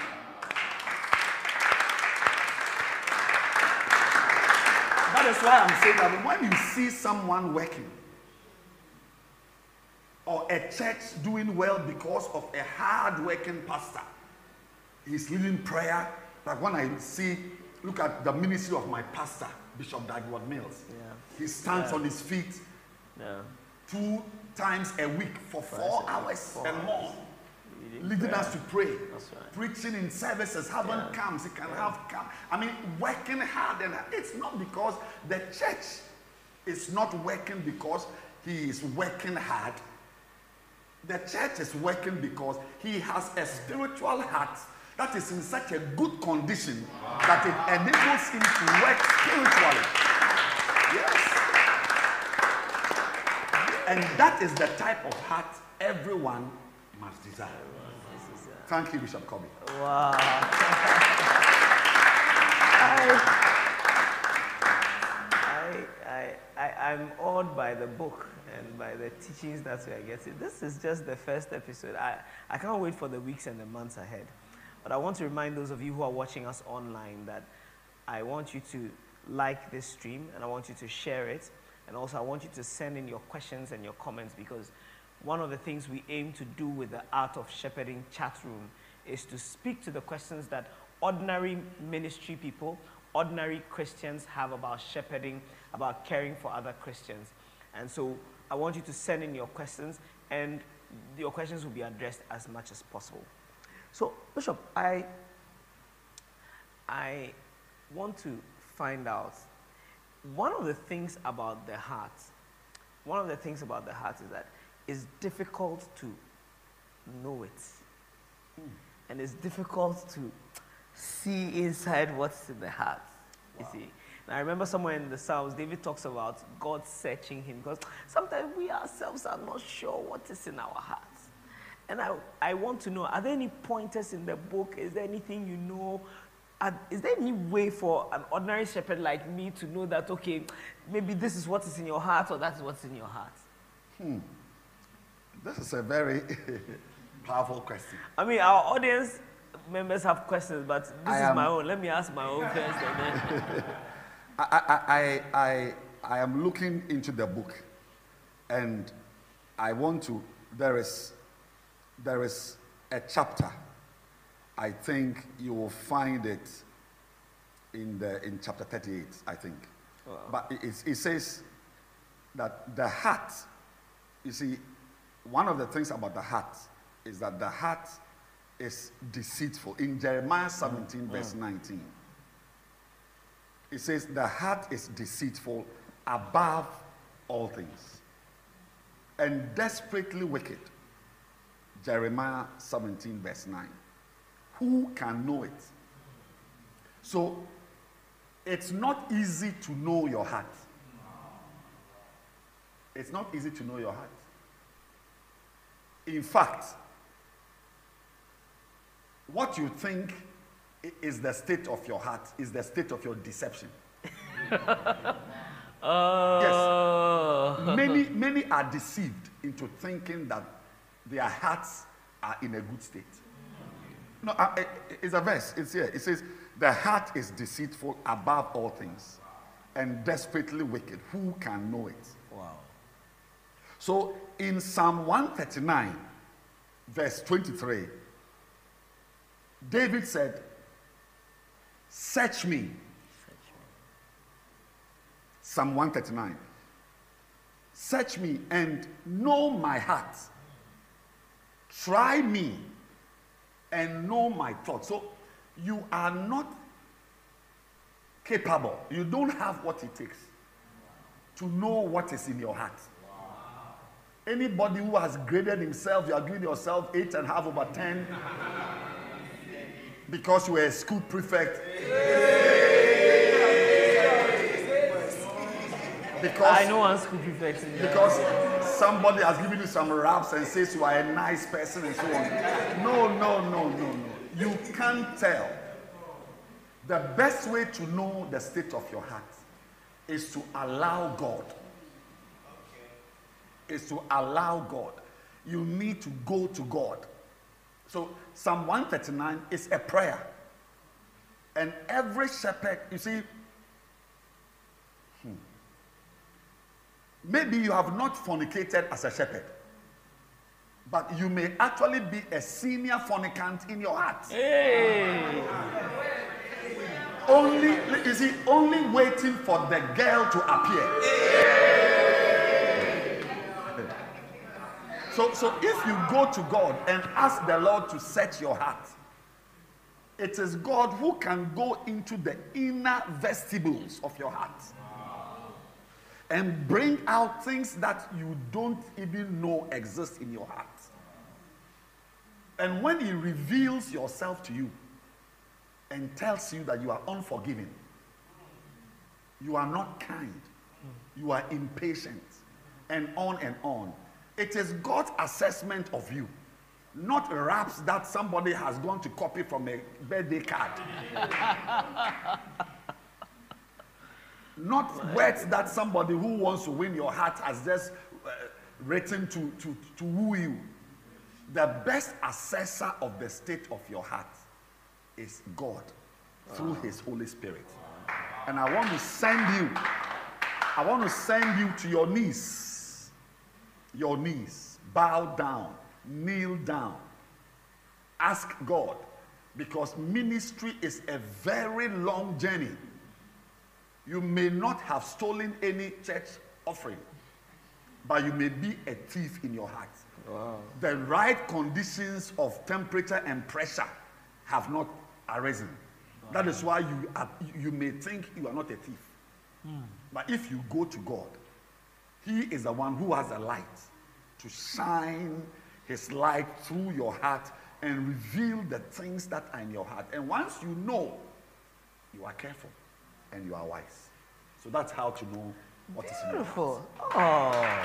That is why I'm saying that when you see someone working or a church doing well because of a hard-working pastor, he's leading prayer. Like when I look at the ministry of my pastor, Bishop Dagwood Mills. Yeah. He stands on his feet 2 times a week for 4 hours and more, leading us to pray, preaching in services, having camps, he can have camp. I mean, working hard, and it's not because the church is not working because he is working hard. The church is working because he has a spiritual heart that is in such a good condition that it enables him to work spiritually. Yes. And that is the type of heart everyone must desire. Thank you, Bishop Kobe. Wow. I'm awed by the book and by the teachings that we are getting. This is just the first episode. I can't wait for the weeks and the months ahead. But I want to remind those of you who are watching us online that I want you to like this stream and I want you to share it And also, I want you to send in your questions and your comments, because one of the things we aim to do with the Art of Shepherding chat room is to speak to the questions that ordinary ministry people, ordinary Christians have about shepherding, about caring for other Christians. And so I want you to send in your questions, and your questions will be addressed as much as possible. So, Bishop, I want to find out, one of the things about the heart is that it's difficult to know it. And it's difficult to see inside what's in the heart, you see. And I remember somewhere in the Psalms, David talks about God searching him, because sometimes we ourselves are not sure what is in our hearts. And I want to know, are there any pointers in the book? Is there anything you know? Is there any way for an ordinary shepherd like me to know that, okay, maybe this is what is in your heart, or that's what's in your heart? This is a very powerful question. I mean, our audience members have questions, but this is my own. Let me ask my own first, and then. I am looking into the book, and I want to. There is a chapter. I think you will find it in chapter 38. I think, but it says that the heart. You see, one of the things about the heart is that the heart is deceitful. In Jeremiah 17, verse 19, it says the heart is deceitful above all things and desperately wicked. Jeremiah 17, verse 9. Who can know it? So, it's not easy to know your heart. It's not easy to know your heart. In fact, what you think is the state of your heart is the state of your deception. Yes. Many are deceived into thinking that their hearts are in a good state. No, it's a verse. It's here. It says, the heart is deceitful above all things and desperately wicked. Who can know it? Wow. So in Psalm 139, verse 23, David said, search me. Psalm 139. Search me and know my heart. Try me and know my thoughts. So you are not capable. You don't have what it takes to know what is in your heart. Anybody who has graded himself, you are giving yourself 8.5/10 because you were a school prefect. Because I know one school prefect. Because somebody has given you some raps and says you are a nice person and so on. No. You can't tell. The best way to know the state of your heart is to allow God. You need to go to God. So Psalm 139 is a prayer. And every shepherd, you see, maybe you have not fornicated as a shepherd, but you may actually be a senior fornicant in your heart. Hey. Only waiting for the girl to appear. So if you go to God and ask the Lord to search your heart, it is God who can go into the inner vestibules of your heart and bring out things that you don't even know exist in your heart. And when he reveals yourself to you and tells you that you are unforgiving, you are not kind, you are impatient, and on, it is God's assessment of you, not raps that somebody has gone to copy from a birthday card. Not words that somebody who wants to win your heart has just written to woo you. The best assessor of the state of your heart is God through his Holy Spirit. And I want to send you I want to send you to your knees. Your knees. Bow down. Kneel down. Ask God. Because ministry is a very long journey. You may not have stolen any church offering, but you may be a thief in your heart. Wow. The right conditions of temperature and pressure have not arisen. Wow. That is why you may think you are not a thief. But if you go to God, He is the one who has the light to shine His light through your heart and reveal the things that are in your heart. And once you know, you are careful and you are wise. So that's how to know what is in your heart. Beautiful. Oh.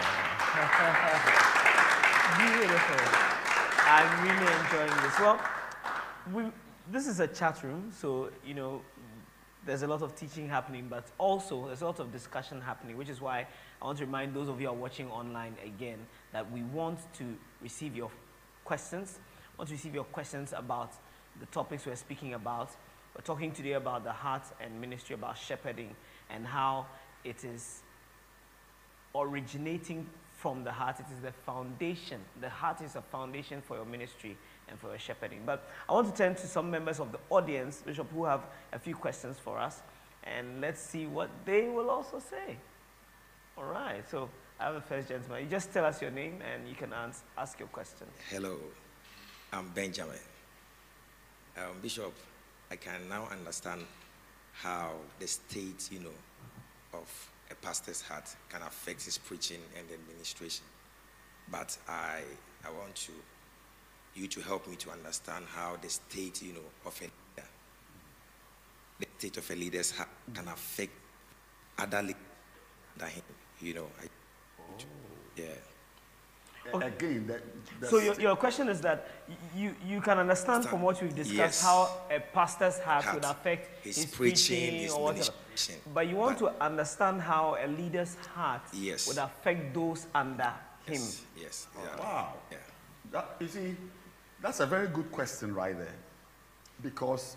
Beautiful. I'm really enjoying this. Well, this is a chat room, so, you know, there's a lot of teaching happening, but also there's a lot of discussion happening, which is why I want to remind those of you who are watching online again that we want to receive your questions. I want to receive your questions about the topics we're speaking about. We're talking today about the heart and ministry, about shepherding, and how it is originating from the heart. It is the foundation. The heart is a foundation for your ministry and for your shepherding. But I want to turn to some members of the audience, Bishop, who have a few questions for us, and let's see what they will also say. All right, so I have a first gentleman. You just tell us your name and you can ask your question. Hello, I'm Benjamin. Bishop, I can now understand how the state, of a pastor's heart can affect his preaching and administration. But I want you to help me to understand how the state, of a leader, the state of a leader's heart can affect other leaders than him. Yeah. Okay. Again, so your question is that you can understand from what we've discussed, yes, how a pastor's heart would affect his preaching, his or whatever. But you want to understand how a leader's heart, yes, would affect those under him. Yes. Oh, wow. Yeah. You see, that's a very good question right there. Because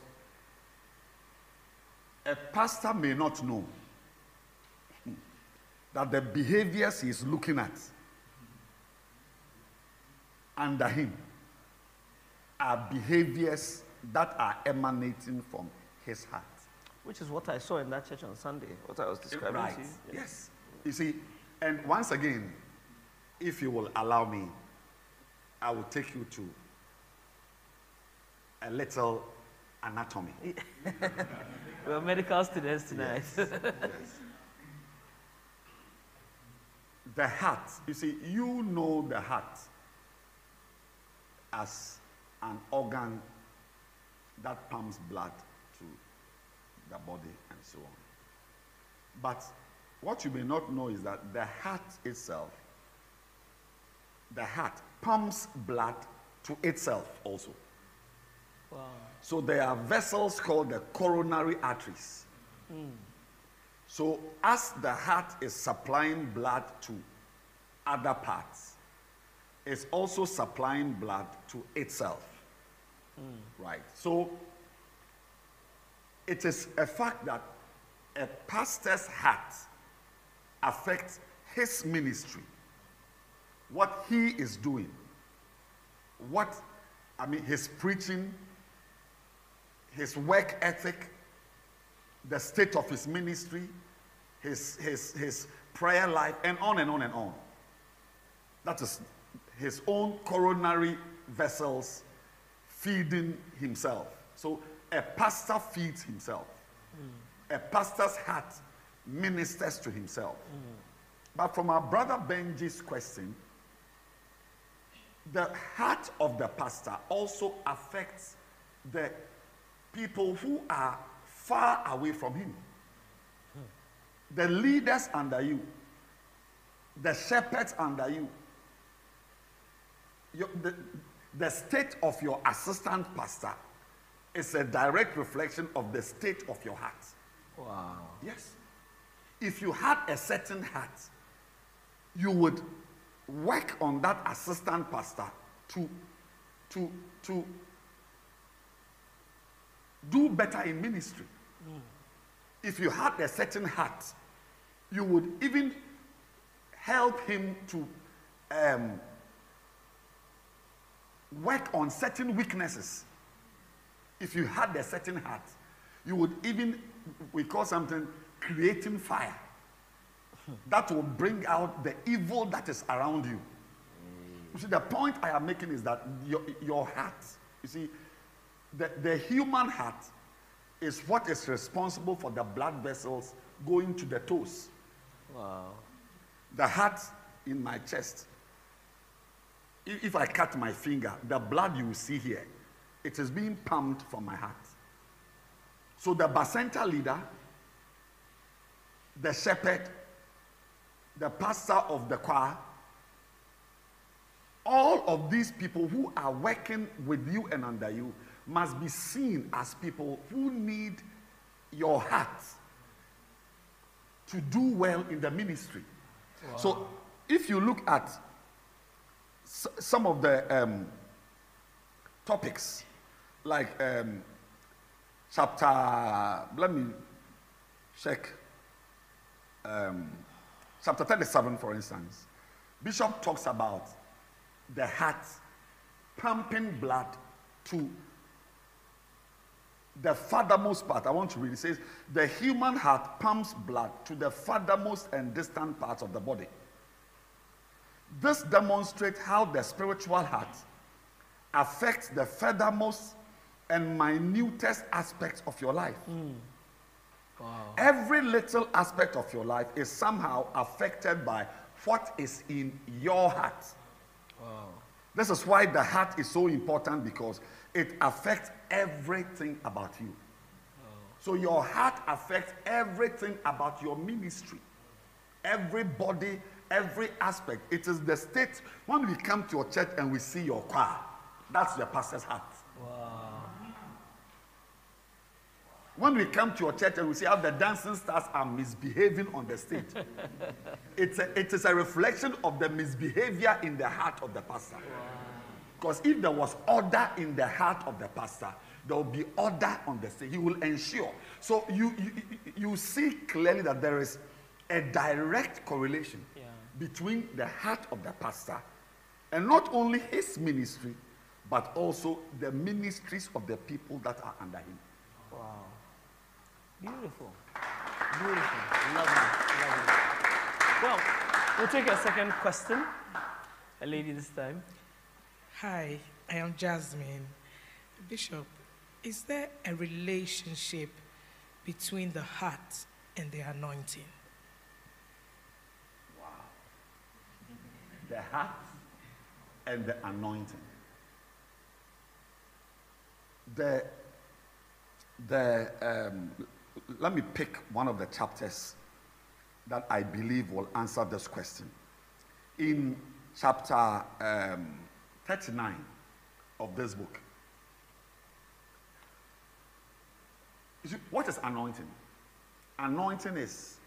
a pastor may not know that the behaviors he's looking at under him are behaviors that are emanating from his heart. Which is what I saw in that church on Sunday, what I was describing Right. to you. Yes. You see, and once again, if you will allow me, I will take you to a little anatomy. We're medical students tonight. Yes. The heart, you see, you know the heart as an organ that pumps blood to the body and so on. But what you may not know is that the heart itself, the heart pumps blood to itself also. Wow. So there are vessels called the coronary arteries. So as the heart is supplying blood to other parts, it's also supplying blood to itself. Right. So it is a fact that a pastor's heart affects his ministry, what he is doing, his preaching, his work ethic, the state of his ministry, his prayer life, and on and on and on. That is his own coronary vessels feeding himself. So a pastor feeds himself. A pastor's heart ministers to himself. But from our brother Benji's question, the heart of the pastor also affects the people who are far away from him. The leaders under you, the shepherds under you, the state of your assistant pastor is a direct reflection of the state of your heart. Wow. Yes. If you had a certain heart, you would work on that assistant pastor to do better in ministry. If you had a certain heart, you would even help him to work on certain weaknesses. If you had a certain heart, you would even, we call something creating fire. That will bring out the evil that is around you. You see, the point I am making is that your heart, you see, the human heart is what is responsible for the blood vessels going to the toes. Wow. The heart in my chest, if I cut my finger, the blood you will see here, it is being pumped from my heart. So the bacenta leader, the shepherd, the pastor of the choir, all of these people who are working with you and under you must be seen as people who need your heart to do well in the ministry. Wow. So if you look at some of the topics, like chapter, let me check, chapter 37, for instance, Bishop talks about the heart pumping blood to the farthermost part. I want to read. It says, the human heart pumps blood to the farthermost and distant parts of the body. This demonstrates how the spiritual heart affects the furthermost and minutest aspects of your life. Wow. Every little aspect of your life is somehow affected by what is in your heart. Wow. This is why the heart is so important, because it affects everything about you. Wow. So your heart affects everything about your ministry. Everybody, every aspect. It is the state. When we come to your church and we see your choir, that's your pastor's heart. Wow. When we come to your church and we see how the dancing stars are misbehaving on the stage, it is a reflection of the misbehavior in the heart of the pastor. Because if there was order in the heart of the pastor, there will be order on the stage. He will ensure. So you see clearly that there is a direct correlation between the heart of the pastor and not only his ministry, but also the ministries of the people that are under him. Wow. Beautiful. Beautiful. Lovely. Lovely. Well, we'll take a second question. A lady this time. Hi, I am Jasmine. Bishop, is there a relationship between the heart and the anointing? Wow. The heart and the anointing. Let me pick one of the chapters that I believe will answer this question. In chapter 39 of this book. You see, what is anointing? Anointing is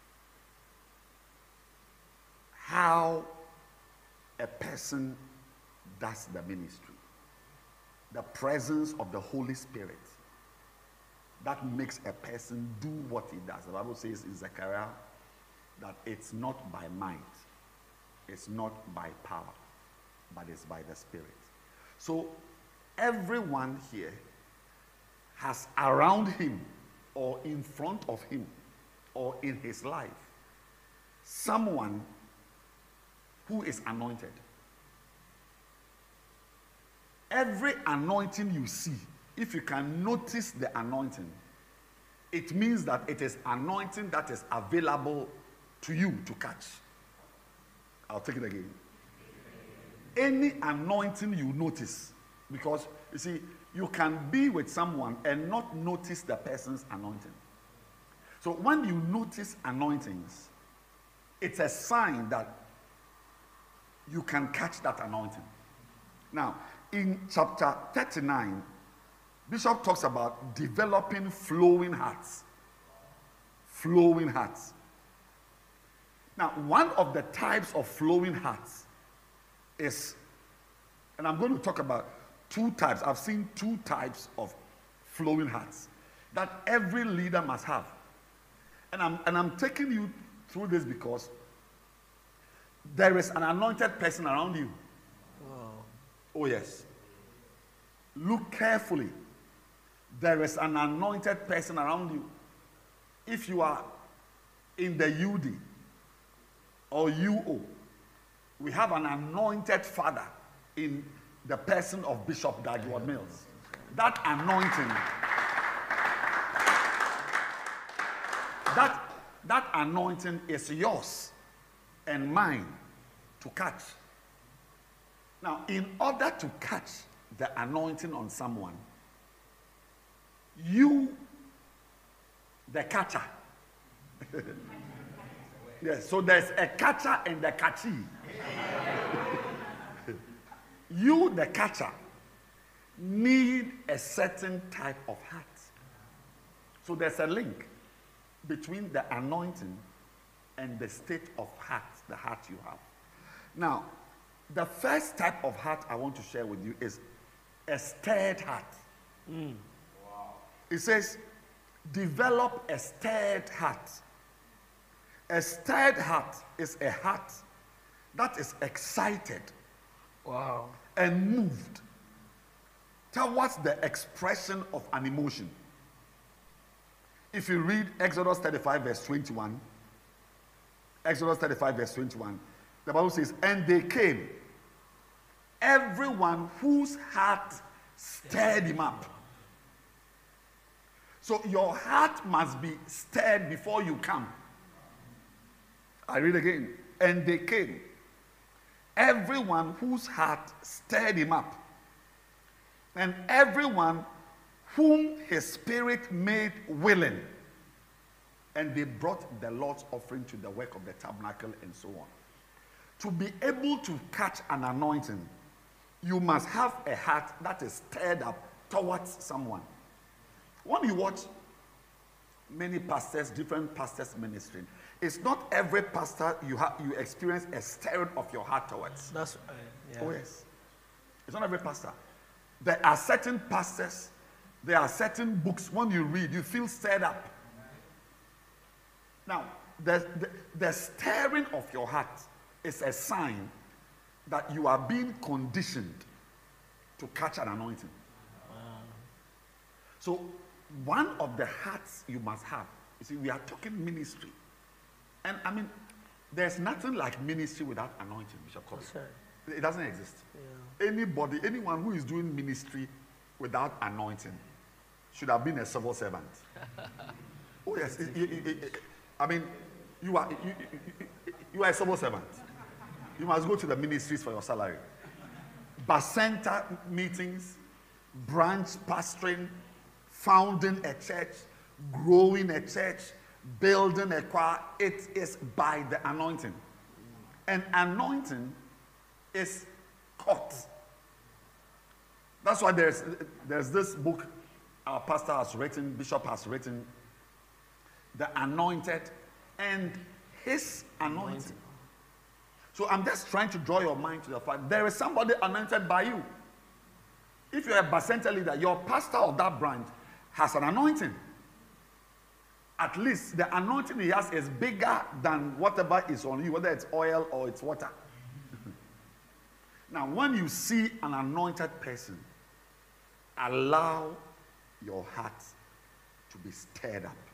how a person does the ministry. The presence of the Holy Spirit that makes a person do what he does. The Bible says in Zechariah that it's not by might, it's not by power, but it's by the Spirit. So everyone here has around him or in front of him or in his life someone who is anointed. Every anointing you see, if you can notice the anointing, it means that it is anointing that is available to you to catch. I'll take it again. Any anointing you notice, because you see, you can be with someone and not notice the person's anointing. So when you notice anointings, it's a sign that you can catch that anointing. Now, in chapter 39, Bishop talks about developing flowing hearts. Flowing hearts. Now, one of the types of flowing hearts is, and I'm going to talk about two types. I've seen two types of flowing hearts that every leader must have. And I'm taking you through this because there is an anointed person around you. Wow. Oh, yes. Look carefully. There is an anointed person around you. If you are in the UD or UO, we have an anointed father in the person of Bishop Dag Heward-Mills. That anointing, that anointing is yours and mine to catch. Now, in order to catch the anointing on someone, you, the catcher. Yes, so there's a catcher and the catchee. You, the catcher, need a certain type of heart. So there's a link between the anointing and the state of heart, the heart you have. Now, the first type of heart I want to share with you is a stirred heart. It says, develop a stirred heart. A stirred heart is a heart that is excited Wow. and moved towards the expression of an emotion. If you read Exodus 35 verse 21, Exodus 35 verse 21, the Bible says, and they came, everyone whose heart stirred him up. So your heart must be stirred before you come. I read again. And they came, everyone whose heart stirred him up, and everyone whom his spirit made willing. And they brought the Lord's offering to the work of the tabernacle and so on. To be able to catch an anointing, you must have a heart that is stirred up towards someone. When you watch many pastors, different pastors ministering, it's not every pastor you experience a stirring of your heart towards. That's yeah. Oh yes. It's not every pastor. There are certain pastors, there are certain books, when you read, you feel stirred up. Now, the stirring of your heart is a sign that you are being conditioned to catch an anointing. So, one of the hearts you must have, you see, we are talking ministry. And I mean, there's nothing like ministry without anointing, Bishop Kobe. Right. It doesn't exist. Yeah. Anyone who is doing ministry without anointing should have been a civil servant. Oh yes, I mean, you are a civil servant. You must go to the ministries for your salary. Bacenta meetings, branch pastoring, founding a church, growing a church, building a choir, it is by the anointing. And anointing is caught. That's why there's this book our pastor has written, Bishop has written, The Anointed and His Anointing. So I'm just trying to draw your mind to the fact there is somebody anointed by you. If you're a Bacenta leader, your pastor of that branch has an anointing. At least the anointing he has is bigger than whatever is on you, whether it's oil or it's water. Now, when you see an anointed person, allow your heart to be stirred up.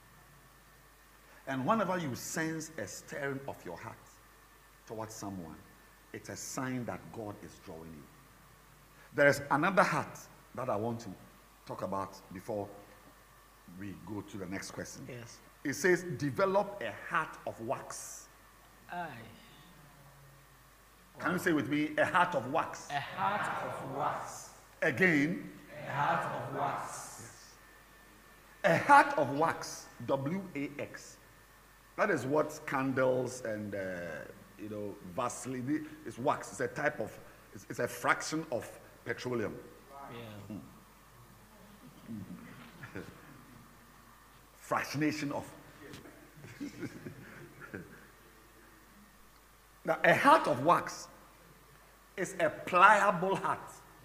And whenever you sense a stirring of your heart towards someone, it's a sign that God is drawing you. There is another heart that I want to talk about before we go to the next question. Yes. It says, develop a heart of wax. Aye. Can you say with me, a heart of wax? A heart of wax. Again, A heart of wax. a heart of wax, W-A-X. That is what candles and, Vaseline is wax. It's a type of, it's a fraction of petroleum. Yeah. Fractionation of. Now, a heart of wax is a pliable heart.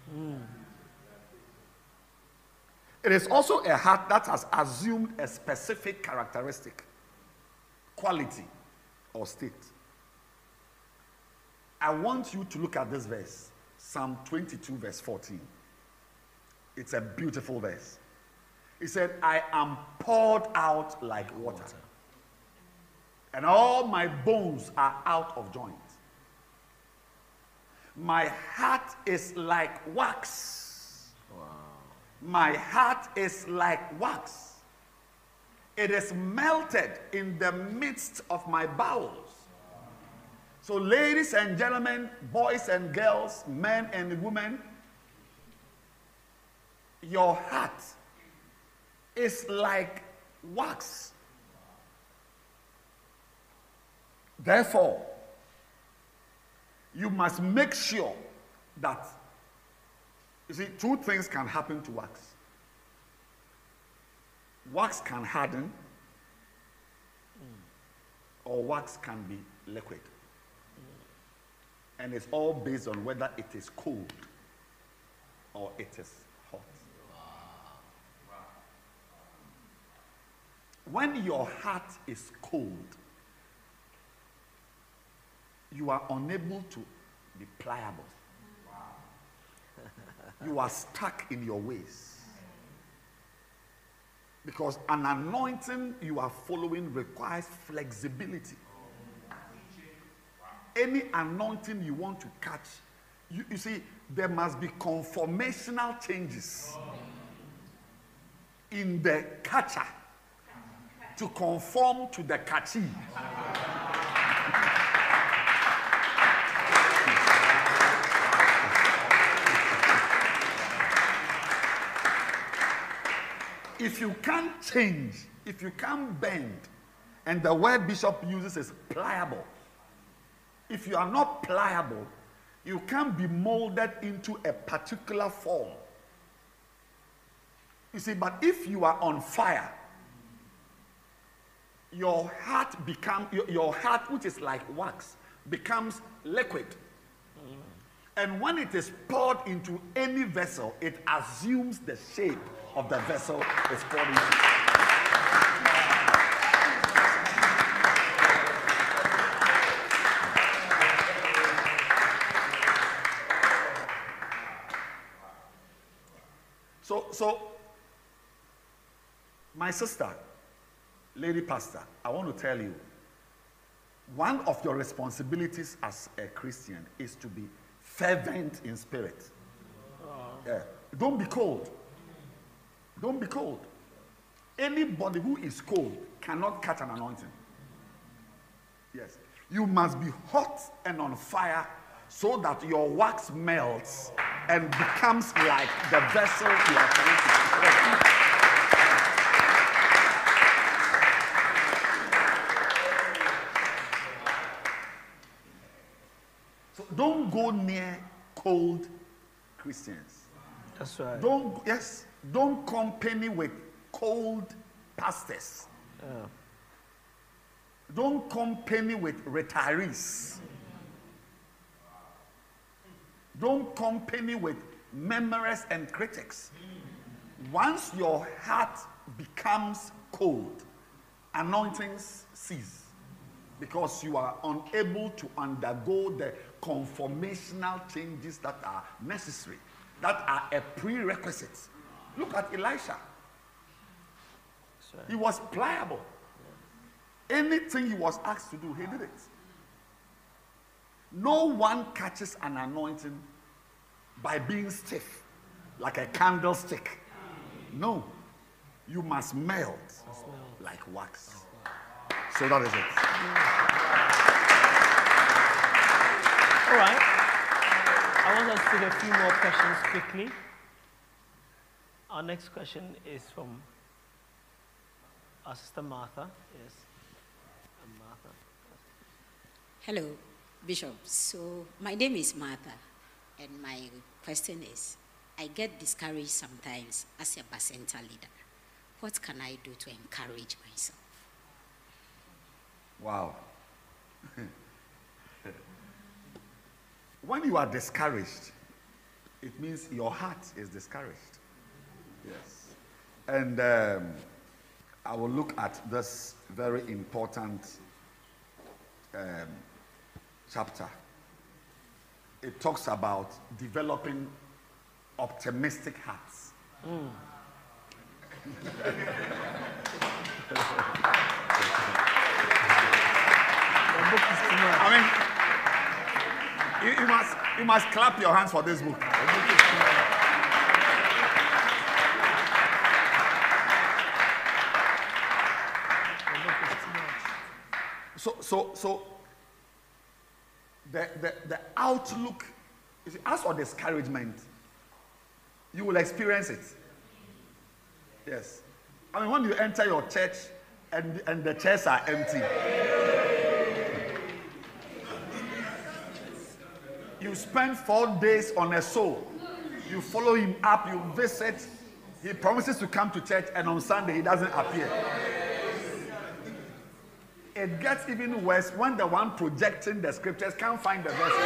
It is also a heart that has assumed a specific characteristic, quality. or state. I want you to look at this verse, Psalm 22, verse 14. It's a beautiful verse. He said, I am poured out like water, and all my bones are out of joint. My heart is like wax. Wow. My heart is like wax. It is melted in the midst of my bowels. So, ladies and gentlemen, boys and girls, men and women, your heart is like wax. Therefore, you must make sure that, you see, two things can happen to wax. Wax can harden, or wax can be liquid. And it's all based on whether it is cold or it is hot. When your heart is cold, you are unable to be pliable. You are stuck in your ways. Because an anointing you are following requires flexibility. Any anointing you want to catch, you see, there must be conformational changes in the catcher to conform to the catchee. If you can't change, if you can't bend, and the word Bishop uses is pliable. If you are not pliable, you can't be molded into a particular form. You see, but if you are on fire, your heart which is like wax, becomes liquid. And when it is poured into any vessel, it assumes the shape of the vessel it's poured into. So, my sister, lady pastor, I want to tell you, one of your responsibilities as a Christian is to be fervent in spirit. Yeah. Don't be cold. Don't be cold. Anybody who is cold cannot catch an anointing. Yes. You must be hot and on fire so that your wax melts and becomes like the vessel you are trying to pour. So don't go near cold Christians. That's right. Don't company with cold pastors. Yeah. Don't company with retirees. Don't company with murmurers and critics. Once your heart becomes cold, anointings cease because you are unable to undergo the conformational changes that are necessary, that are a prerequisite. Look at Elisha. He was pliable. Anything he was asked to do, he did it. No one catches an anointing by being stiff, like a candlestick. No. You must melt like wax. So that is it. All right. I want us to take a few more questions quickly. Our next question is from our sister Martha. Yes. Martha. Hello, Bishop. So my name is Martha, and my question is, I get discouraged sometimes as a Bacenta leader. What can I do to encourage myself? Wow. When you are discouraged, it means your heart is discouraged. Yes. And I will look at this very important chapter, it talks about developing optimistic hearts. I mean, you must clap your hands for this book. So the outlook, you see, as for discouragement, you will experience it. Yes. I mean, when you enter your church and the chairs are empty, you spend 4 days on a soul. You follow him up, you visit. He promises to come to church, and on Sunday he doesn't appear. It gets even worse when the one projecting the scriptures can't find the verse.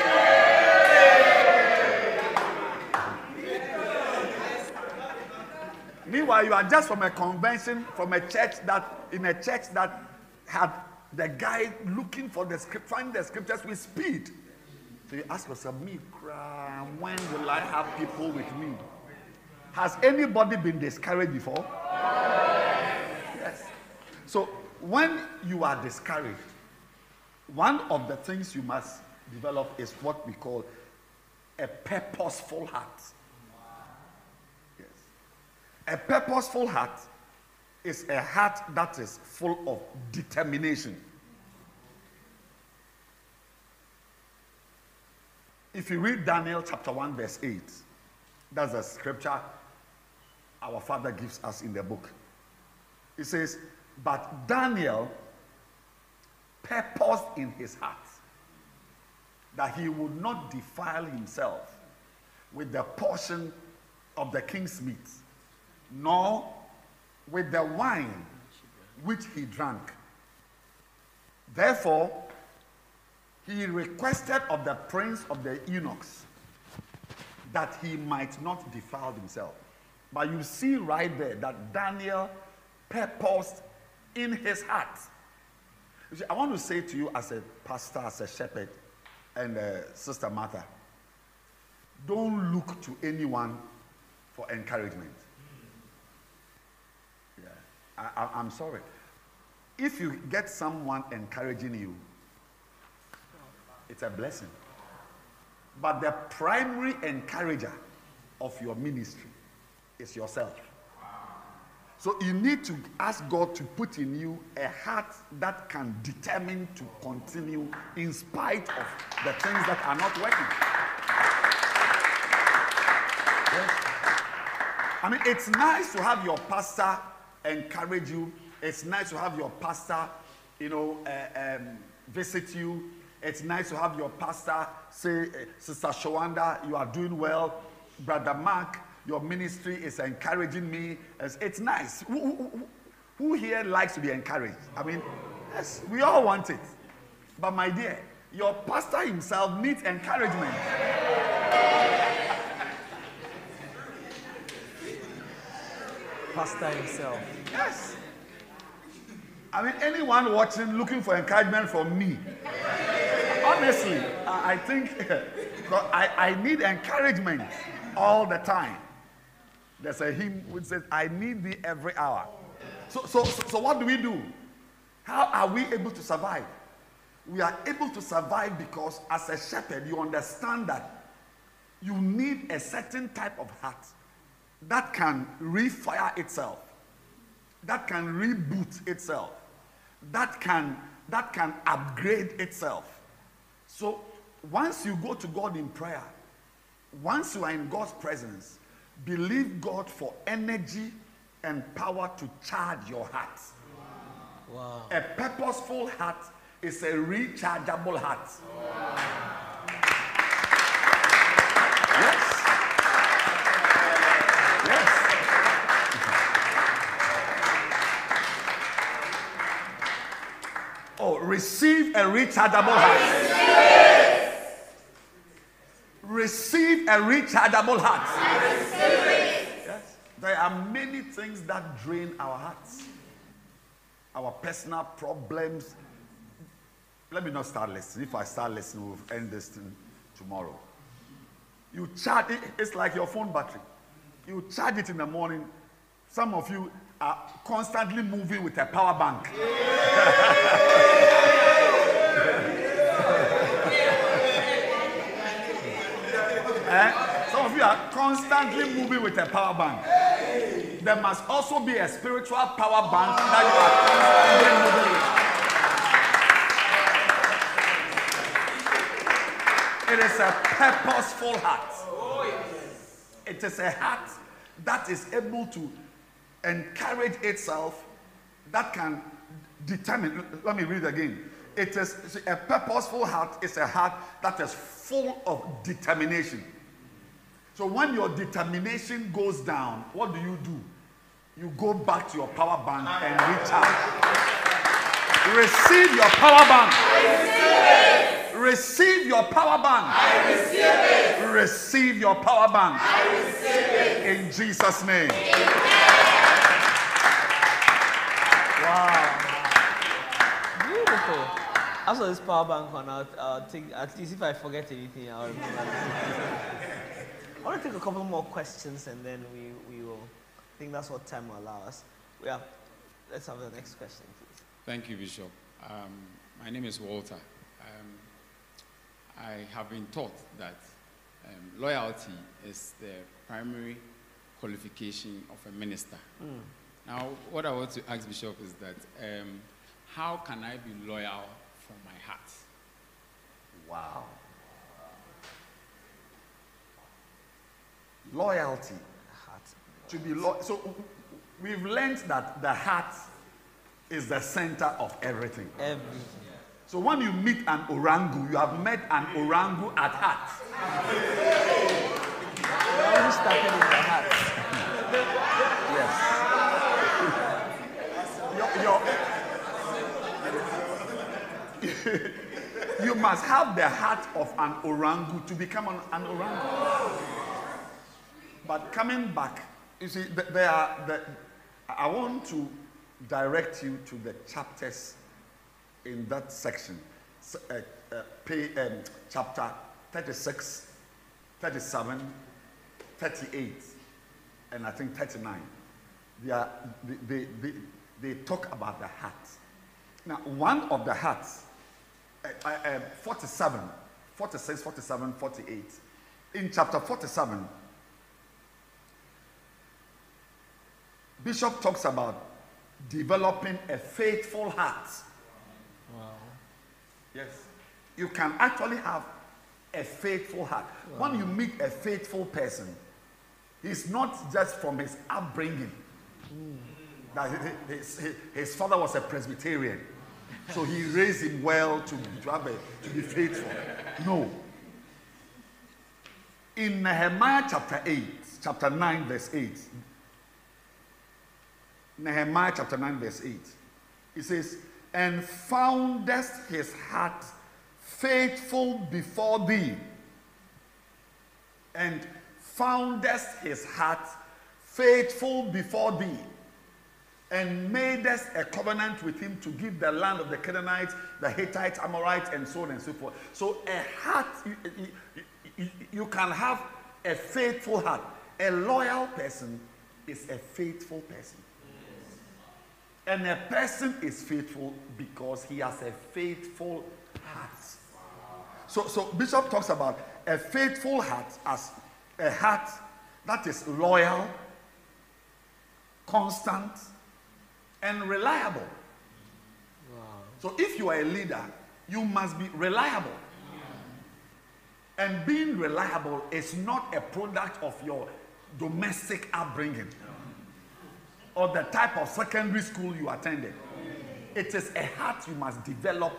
Meanwhile, you are just from a convention, from a church that had the guy looking for the script, finding the scriptures with speed. So you ask yourself, me, when will I have people with me? Has anybody been discouraged before? Yes. So when you are discouraged, one of the things you must develop is what we call a purposeful heart. Yes. A purposeful heart is a heart that is full of determination. If you read Daniel chapter 1 verse 8, that's a scripture our Father gives us in the book. It says, but Daniel purposed in his heart that he would not defile himself with the portion of the king's meat, nor with the wine which he drank. Therefore, he requested of the prince of the eunuchs that he might not defile himself. But you see right there that Daniel purposed in his heart. You see, I want to say to you as a pastor, as a shepherd, and Sister Martha, don't look to anyone for encouragement. Yeah, I'm sorry. If you get someone encouraging you, it's a blessing. But the primary encourager of your ministry is yourself. So you need to ask God to put in you a heart that can determine to continue in spite of the things that are not working. Yes. I mean, it's nice to have your pastor encourage you. It's nice to have your pastor, visit you. It's nice to have your pastor say, Sister Shawanda, you are doing well. Brother Mark, your ministry is encouraging me. It's nice. Who here likes to be encouraged? I mean, yes, we all want it. But my dear, your pastor himself needs encouragement. Pastor himself. Yes. I mean, anyone watching looking for encouragement from me, honestly, I think I need encouragement all the time. There's a hymn which says, I need thee every hour. So what do? How are we able to survive? We are able to survive because as a shepherd, you understand that you need a certain type of heart that can refire itself, that can reboot itself, that can upgrade itself. So once you go to God in prayer, once you are in God's presence, believe God for energy and power to charge your heart. Wow. A purposeful heart is a rechargeable heart. Wow. Yes. Yes. Oh, receive a rechargeable heart. Receive a rechargeable heart. Yes. There are many things that drain our hearts. Our personal problems, let me not start listening. If I start listening, we'll end this thing tomorrow. You charge it, it's like your phone battery. You charge it in the morning. Some of you are constantly moving with a power bank. Some of you are constantly moving with a power bank. There must also be a spiritual power bank that you are constantly moving with. It is a purposeful heart. It is a heart that is able to encourage itself, that can determine. Let me read again. It is a purposeful heart. It's a heart that is full of determination. So when your determination goes down, what do? You go back to your power bank and recharge. Receive your power bank. Receive your power bank. I receive it. Receive your power bank. I receive it. In Jesus' name. Wow. Beautiful. After this power bank one, I'll take, at least if I forget anything, I'll remember. I want to take a couple more questions and then we will, I think that's what time will allow us. Yeah, let's have the next question, please. Thank you, Bishop. My name is Walter. I have been taught that loyalty is the primary qualification of a minister. Now, what I want to ask Bishop is that how can I be loyal from my heart? Wow. Loyalty. To be so we've learned that the heart is the center of everything. So when you meet an orangu, you have met an orangu at heart. You started in the heart. Yes. You must have the heart of an orangu to become an orangu. But coming back, you see, I want to direct you to the chapters in that section. Chapter 36, 37, 38, and I think 39. They talk about the heart. Now, one of the hearts, 47, 46, 47, 48. In chapter 47, Bishop talks about developing a faithful heart. Wow. Yes. You can actually have a faithful heart. Wow. When you meet a faithful person, he's not just from his upbringing. That his father was a Presbyterian. So he raised him well to be faithful. No. In Nehemiah chapter 9, verse 8. Nehemiah chapter 9, verse 8. It says, and foundest his heart faithful before thee. And foundest his heart faithful before thee. And madest a covenant with him to give the land of the Canaanites, the Hittites, Amorites, and so on and so forth. So a heart, you can have a faithful heart. A loyal person is a faithful person. And a person is faithful because he has a faithful heart. So Bishop talks about a faithful heart as a heart that is loyal, constant, and reliable. Wow. So if you are a leader, you must be reliable. And being reliable is not a product of your domestic upbringing or the type of secondary school you attended. It is a heart you must develop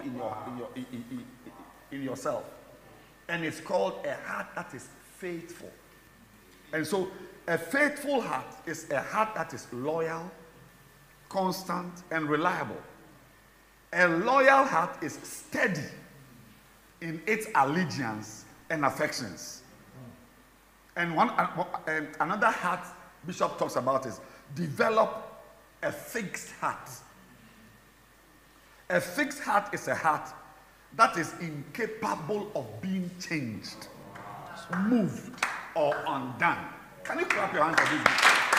in yourself. And it's called a heart that is faithful. And so a faithful heart is a heart that is loyal, constant, and reliable. A loyal heart is steady in its allegiance and affections. And another heart Bishop talks about is develop a fixed heart. A fixed heart is a heart that is incapable of being changed, moved, or undone. Can you clap your hands for this?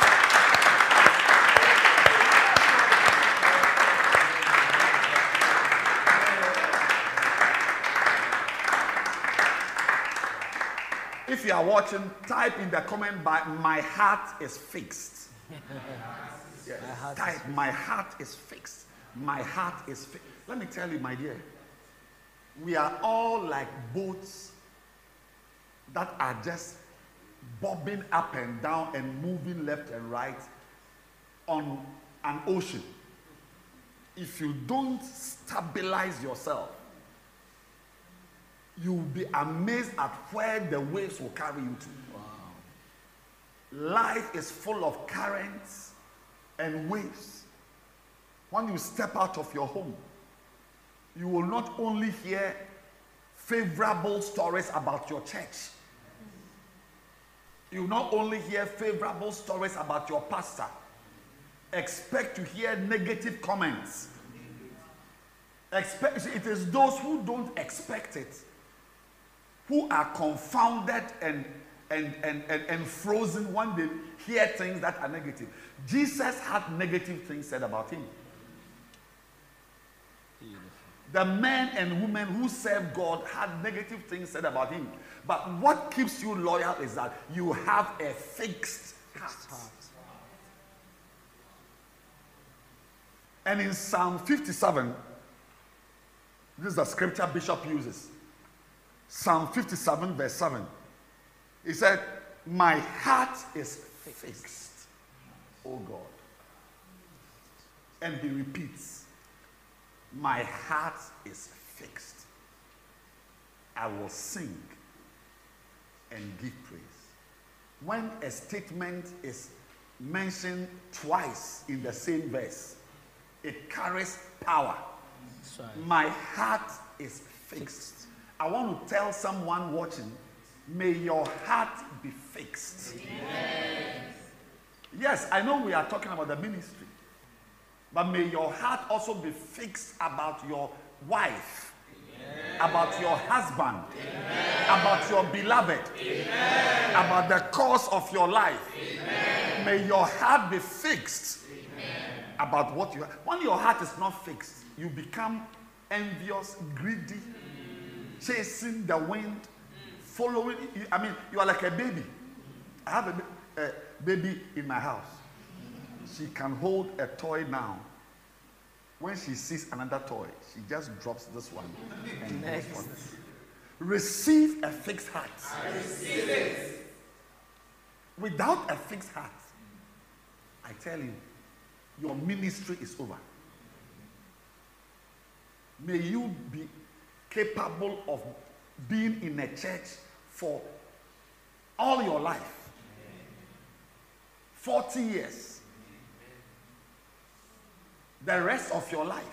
If you are watching, type in the comment bar, my heart is fixed. Yes. Type, my heart is fixed. My heart is fixed. Let me tell you, my dear, we are all like boats that are just bobbing up and down and moving left and right on an ocean. If you don't stabilize yourself, you'll be amazed at where the waves will carry you to. Wow. Life is full of currents and waves. When you step out of your home, you will not only hear favorable stories about your church, you will not only hear favorable stories about your pastor, expect to hear negative comments. It is those who don't expect it who are confounded and frozen when they hear things that are negative. Jesus had negative things said about him. The men and women who serve God had negative things said about him. But what keeps you loyal is that you have a fixed heart. And in Psalm 57, this is the scripture Bishop uses. Psalm 57 verse 7. He said, my heart is fixed, oh God. And he repeats, my heart is fixed. I will sing and give praise. When a statement is mentioned twice in the same verse, it carries power. Right. My heart is fixed. I want to tell someone watching, may your heart be fixed. Yes. Yes, I know we are talking about the ministry, but may your heart also be fixed about your wife, about your husband, about your beloved, about the cause of your life. May your heart be fixed about what you have. When your heart is not fixed, you become envious, greedy, chasing the wind, following. I mean, you are like a baby. I have a baby in my house. She can hold a toy now. When she sees another toy, she just drops this one and next one. Receive a fixed heart. I receive it. Without a fixed heart, I tell you, your ministry is over. May you be capable of being in a church for all your life. 40 years. The rest of your life.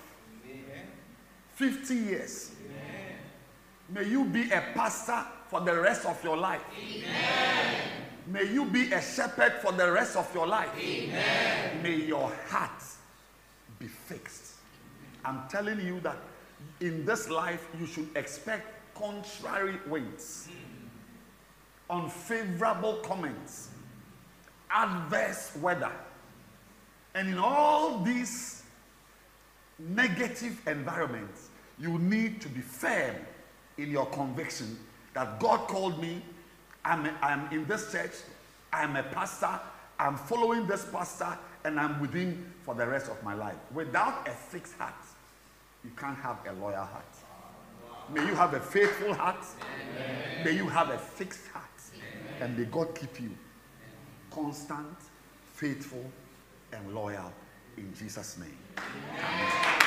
50 years. May you be a pastor for the rest of your life. May you be a shepherd for the rest of your life. May your heart be fixed. I'm telling you that in this life, you should expect contrary winds, unfavorable comments, adverse weather. And in all these negative environments, you need to be firm in your conviction that God called me, I'm in this church, I'm a pastor, I'm following this pastor, and I'm with him for the rest of my life. Without a fixed heart, you can't have a loyal heart. May you have a faithful heart. Amen. May you have a fixed heart. Amen. And may God keep you constant, faithful, and loyal in Jesus' name. Amen.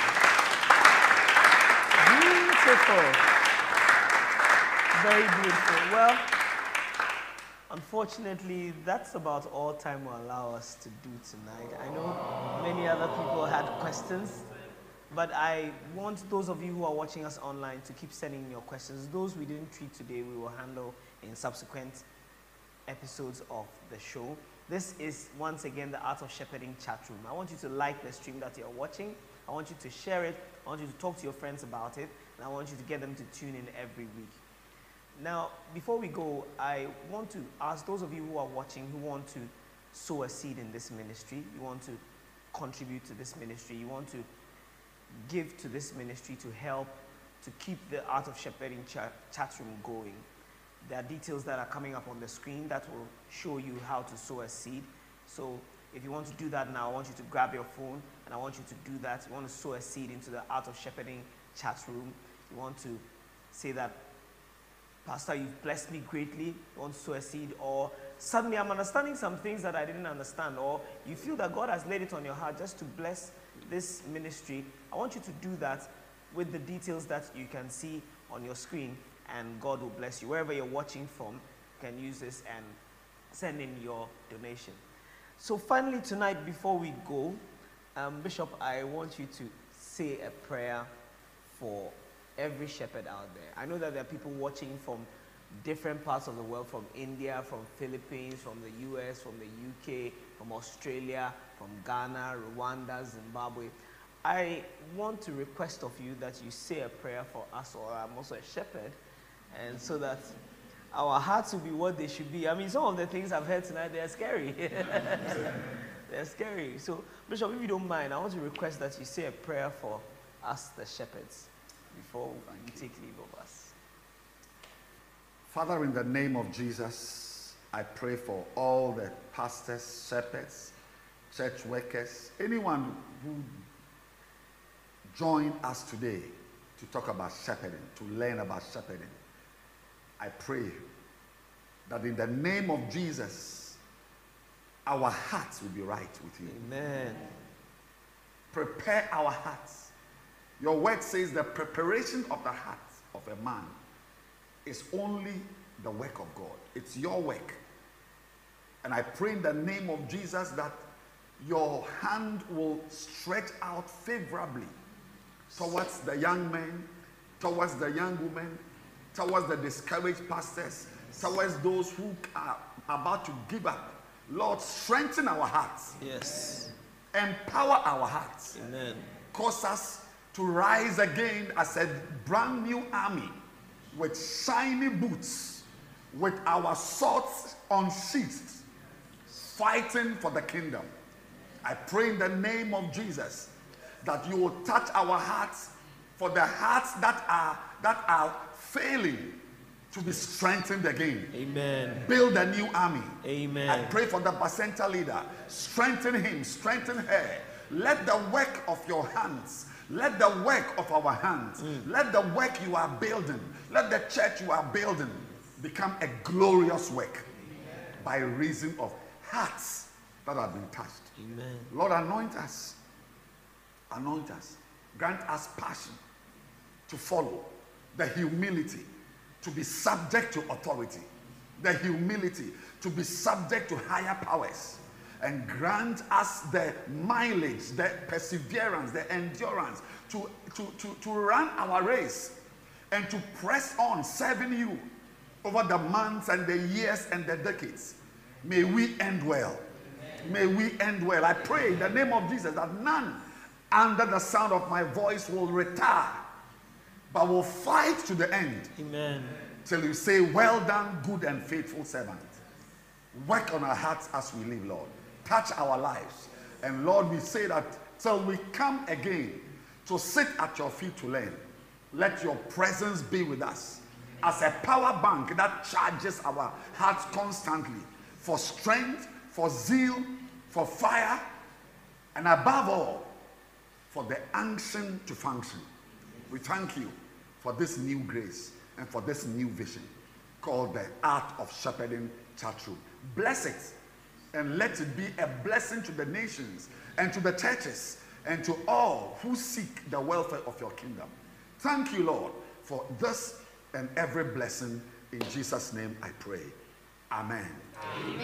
Beautiful. Very beautiful. Well, unfortunately, that's about all time will allow us to do tonight. I know many other people had questions. But I want those of you who are watching us online to keep sending in your questions. Those we didn't treat today, we will handle in subsequent episodes of the show. This is, once again, the Art of Shepherding chat room. I want you to like the stream that you're watching. I want you to share it. I want you to talk to your friends about it. And I want you to get them to tune in every week. Now, before we go, I want to ask those of you who are watching who want to sow a seed in this ministry, you want to contribute to this ministry, you want to give to this ministry to help to keep the Art of Shepherding chat room going. There are details that are coming up on the screen that will show you how to sow a seed. So if you want to do that now, I want you to grab your phone and I want you to do that. You want to sow a seed into the Art of Shepherding chat room. You want to say that, Pastor, you've blessed me greatly. You want to sow a seed, or suddenly I'm understanding some things that I didn't understand, or you feel that God has laid it on your heart just to bless this ministry. I want you to do that with the details that you can see on your screen, and God will bless you. Wherever you're watching from, you can use this and send in your donation. So finally tonight, before we go, Bishop, I want you to say a prayer for every shepherd out there. I know that there are people watching from different parts of the world, from India, from Philippines, from the US, from the UK, from Australia, from Ghana, Rwanda, Zimbabwe. I want to request of you that you say a prayer for us, or I'm also a shepherd, and so that our hearts will be what they should be. I mean, some of the things I've heard tonight, they're scary. They're scary. So, Bishop, if you don't mind, I want to request that you say a prayer for us, the shepherds, before you take leave of us. Father, in the name of Jesus, I pray for all the pastors, shepherds, church workers, anyone who joined us today to talk about shepherding, to learn about shepherding. I pray that in the name of Jesus, our hearts will be right with you. Amen. Prepare our hearts. Your word says the preparation of the heart of a man is only the work of God. It's your work. And I pray in the name of Jesus that your hand will stretch out favorably towards the young men, towards the young women, towards the discouraged pastors, towards those who are about to give up. Lord, strengthen our hearts. Yes. Empower our hearts. Amen. Cause us to rise again as a brand new army with shiny boots, with our swords unsheathed, fighting for the kingdom. I pray in the name of Jesus that you will touch our hearts, for the hearts that are failing to be strengthened again. Amen. Build a new army. Amen. I pray for the Bacenta leader. Strengthen him, strengthen her. Let the work of your hands, let the work of our hands, let the work you are building, let the church you are building become a glorious work. Amen. By reason of hearts that have been touched. Amen. Lord, anoint us. Anoint us. Grant us passion to follow, the humility to be subject to authority, the humility to be subject to higher powers, and grant us the mileage, the perseverance, the endurance to run our race and to press on serving you over the months and the years and the decades. May we end well. May we end well. I pray in the name of Jesus that none under the sound of my voice will retire, but will fight to the end. Amen. Till you say, well done, good and faithful servant. Work on our hearts as we live, Lord. Touch our lives. And Lord, we say that till we come again to sit at your feet to learn, let your presence be with us as a power bank that charges our hearts constantly for strength, for zeal, for fire, and above all, for the unction to function. We thank you for this new grace and for this new vision called the Art of Shepherding Chat Room. Bless it and let it be a blessing to the nations and to the churches and to all who seek the welfare of your kingdom. Thank you, Lord, for this and every blessing. In Jesus' name I pray. Amen. Amen.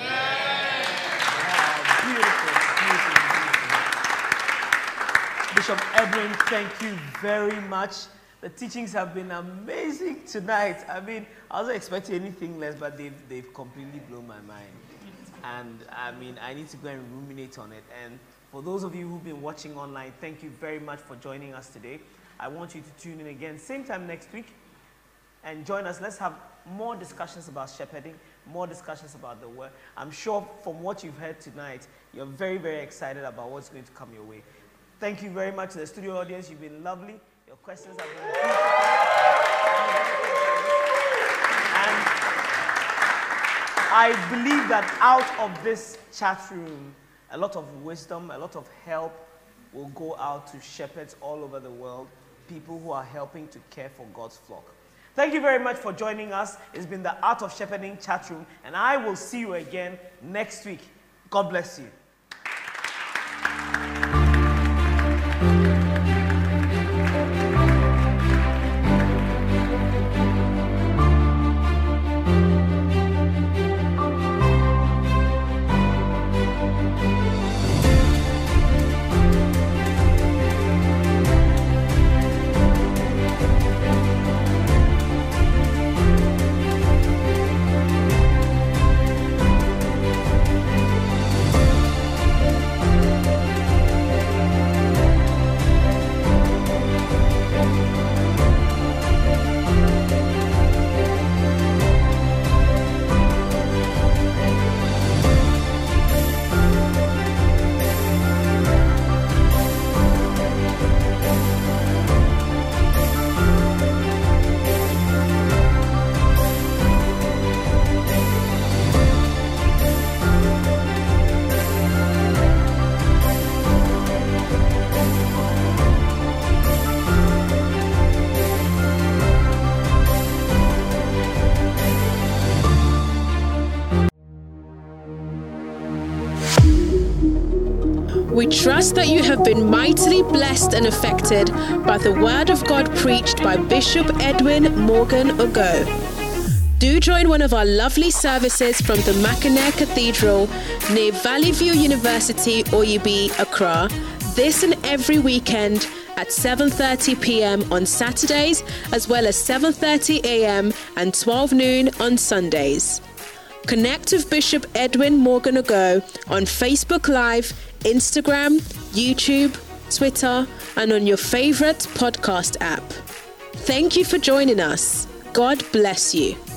Wow, beautiful, beautiful, beautiful. Bishop Edwin, thank you very much. The teachings have been amazing tonight. I mean, I wasn't expecting anything less, but they've completely blown my mind. And I mean, I need to go and ruminate on it. And for those of you who've been watching online, thank you very much for joining us today. I want you to tune in again, same time next week, and join us. Let's have more discussions about shepherding, more discussions about the word. I'm sure from what you've heard tonight, you're very, very excited about what's going to come your way. Thank you very much to the studio audience. You've been lovely. Your questions have been beautiful. And I believe that out of this chat room, a lot of wisdom, a lot of help will go out to shepherds all over the world, people who are helping to care for God's flock. Thank you very much for joining us. It's been the Art of Shepherding chat room, and I will see you again next week. God bless you. We trust that you have been mightily blessed and affected by the word of God preached by Bishop Edwin Morgan Ogo. Do join one of our lovely services from the Mackinac Cathedral near Valley View University, Oyibi, Accra, this and every weekend at 7:30 p.m. on Saturdays, as well as 7:30 a.m. and 12 noon on Sundays. Connect with Bishop Edwin Morgan Ogo on Facebook Live, Instagram, YouTube, Twitter, and on your favorite podcast app. Thank you for joining us. God bless you.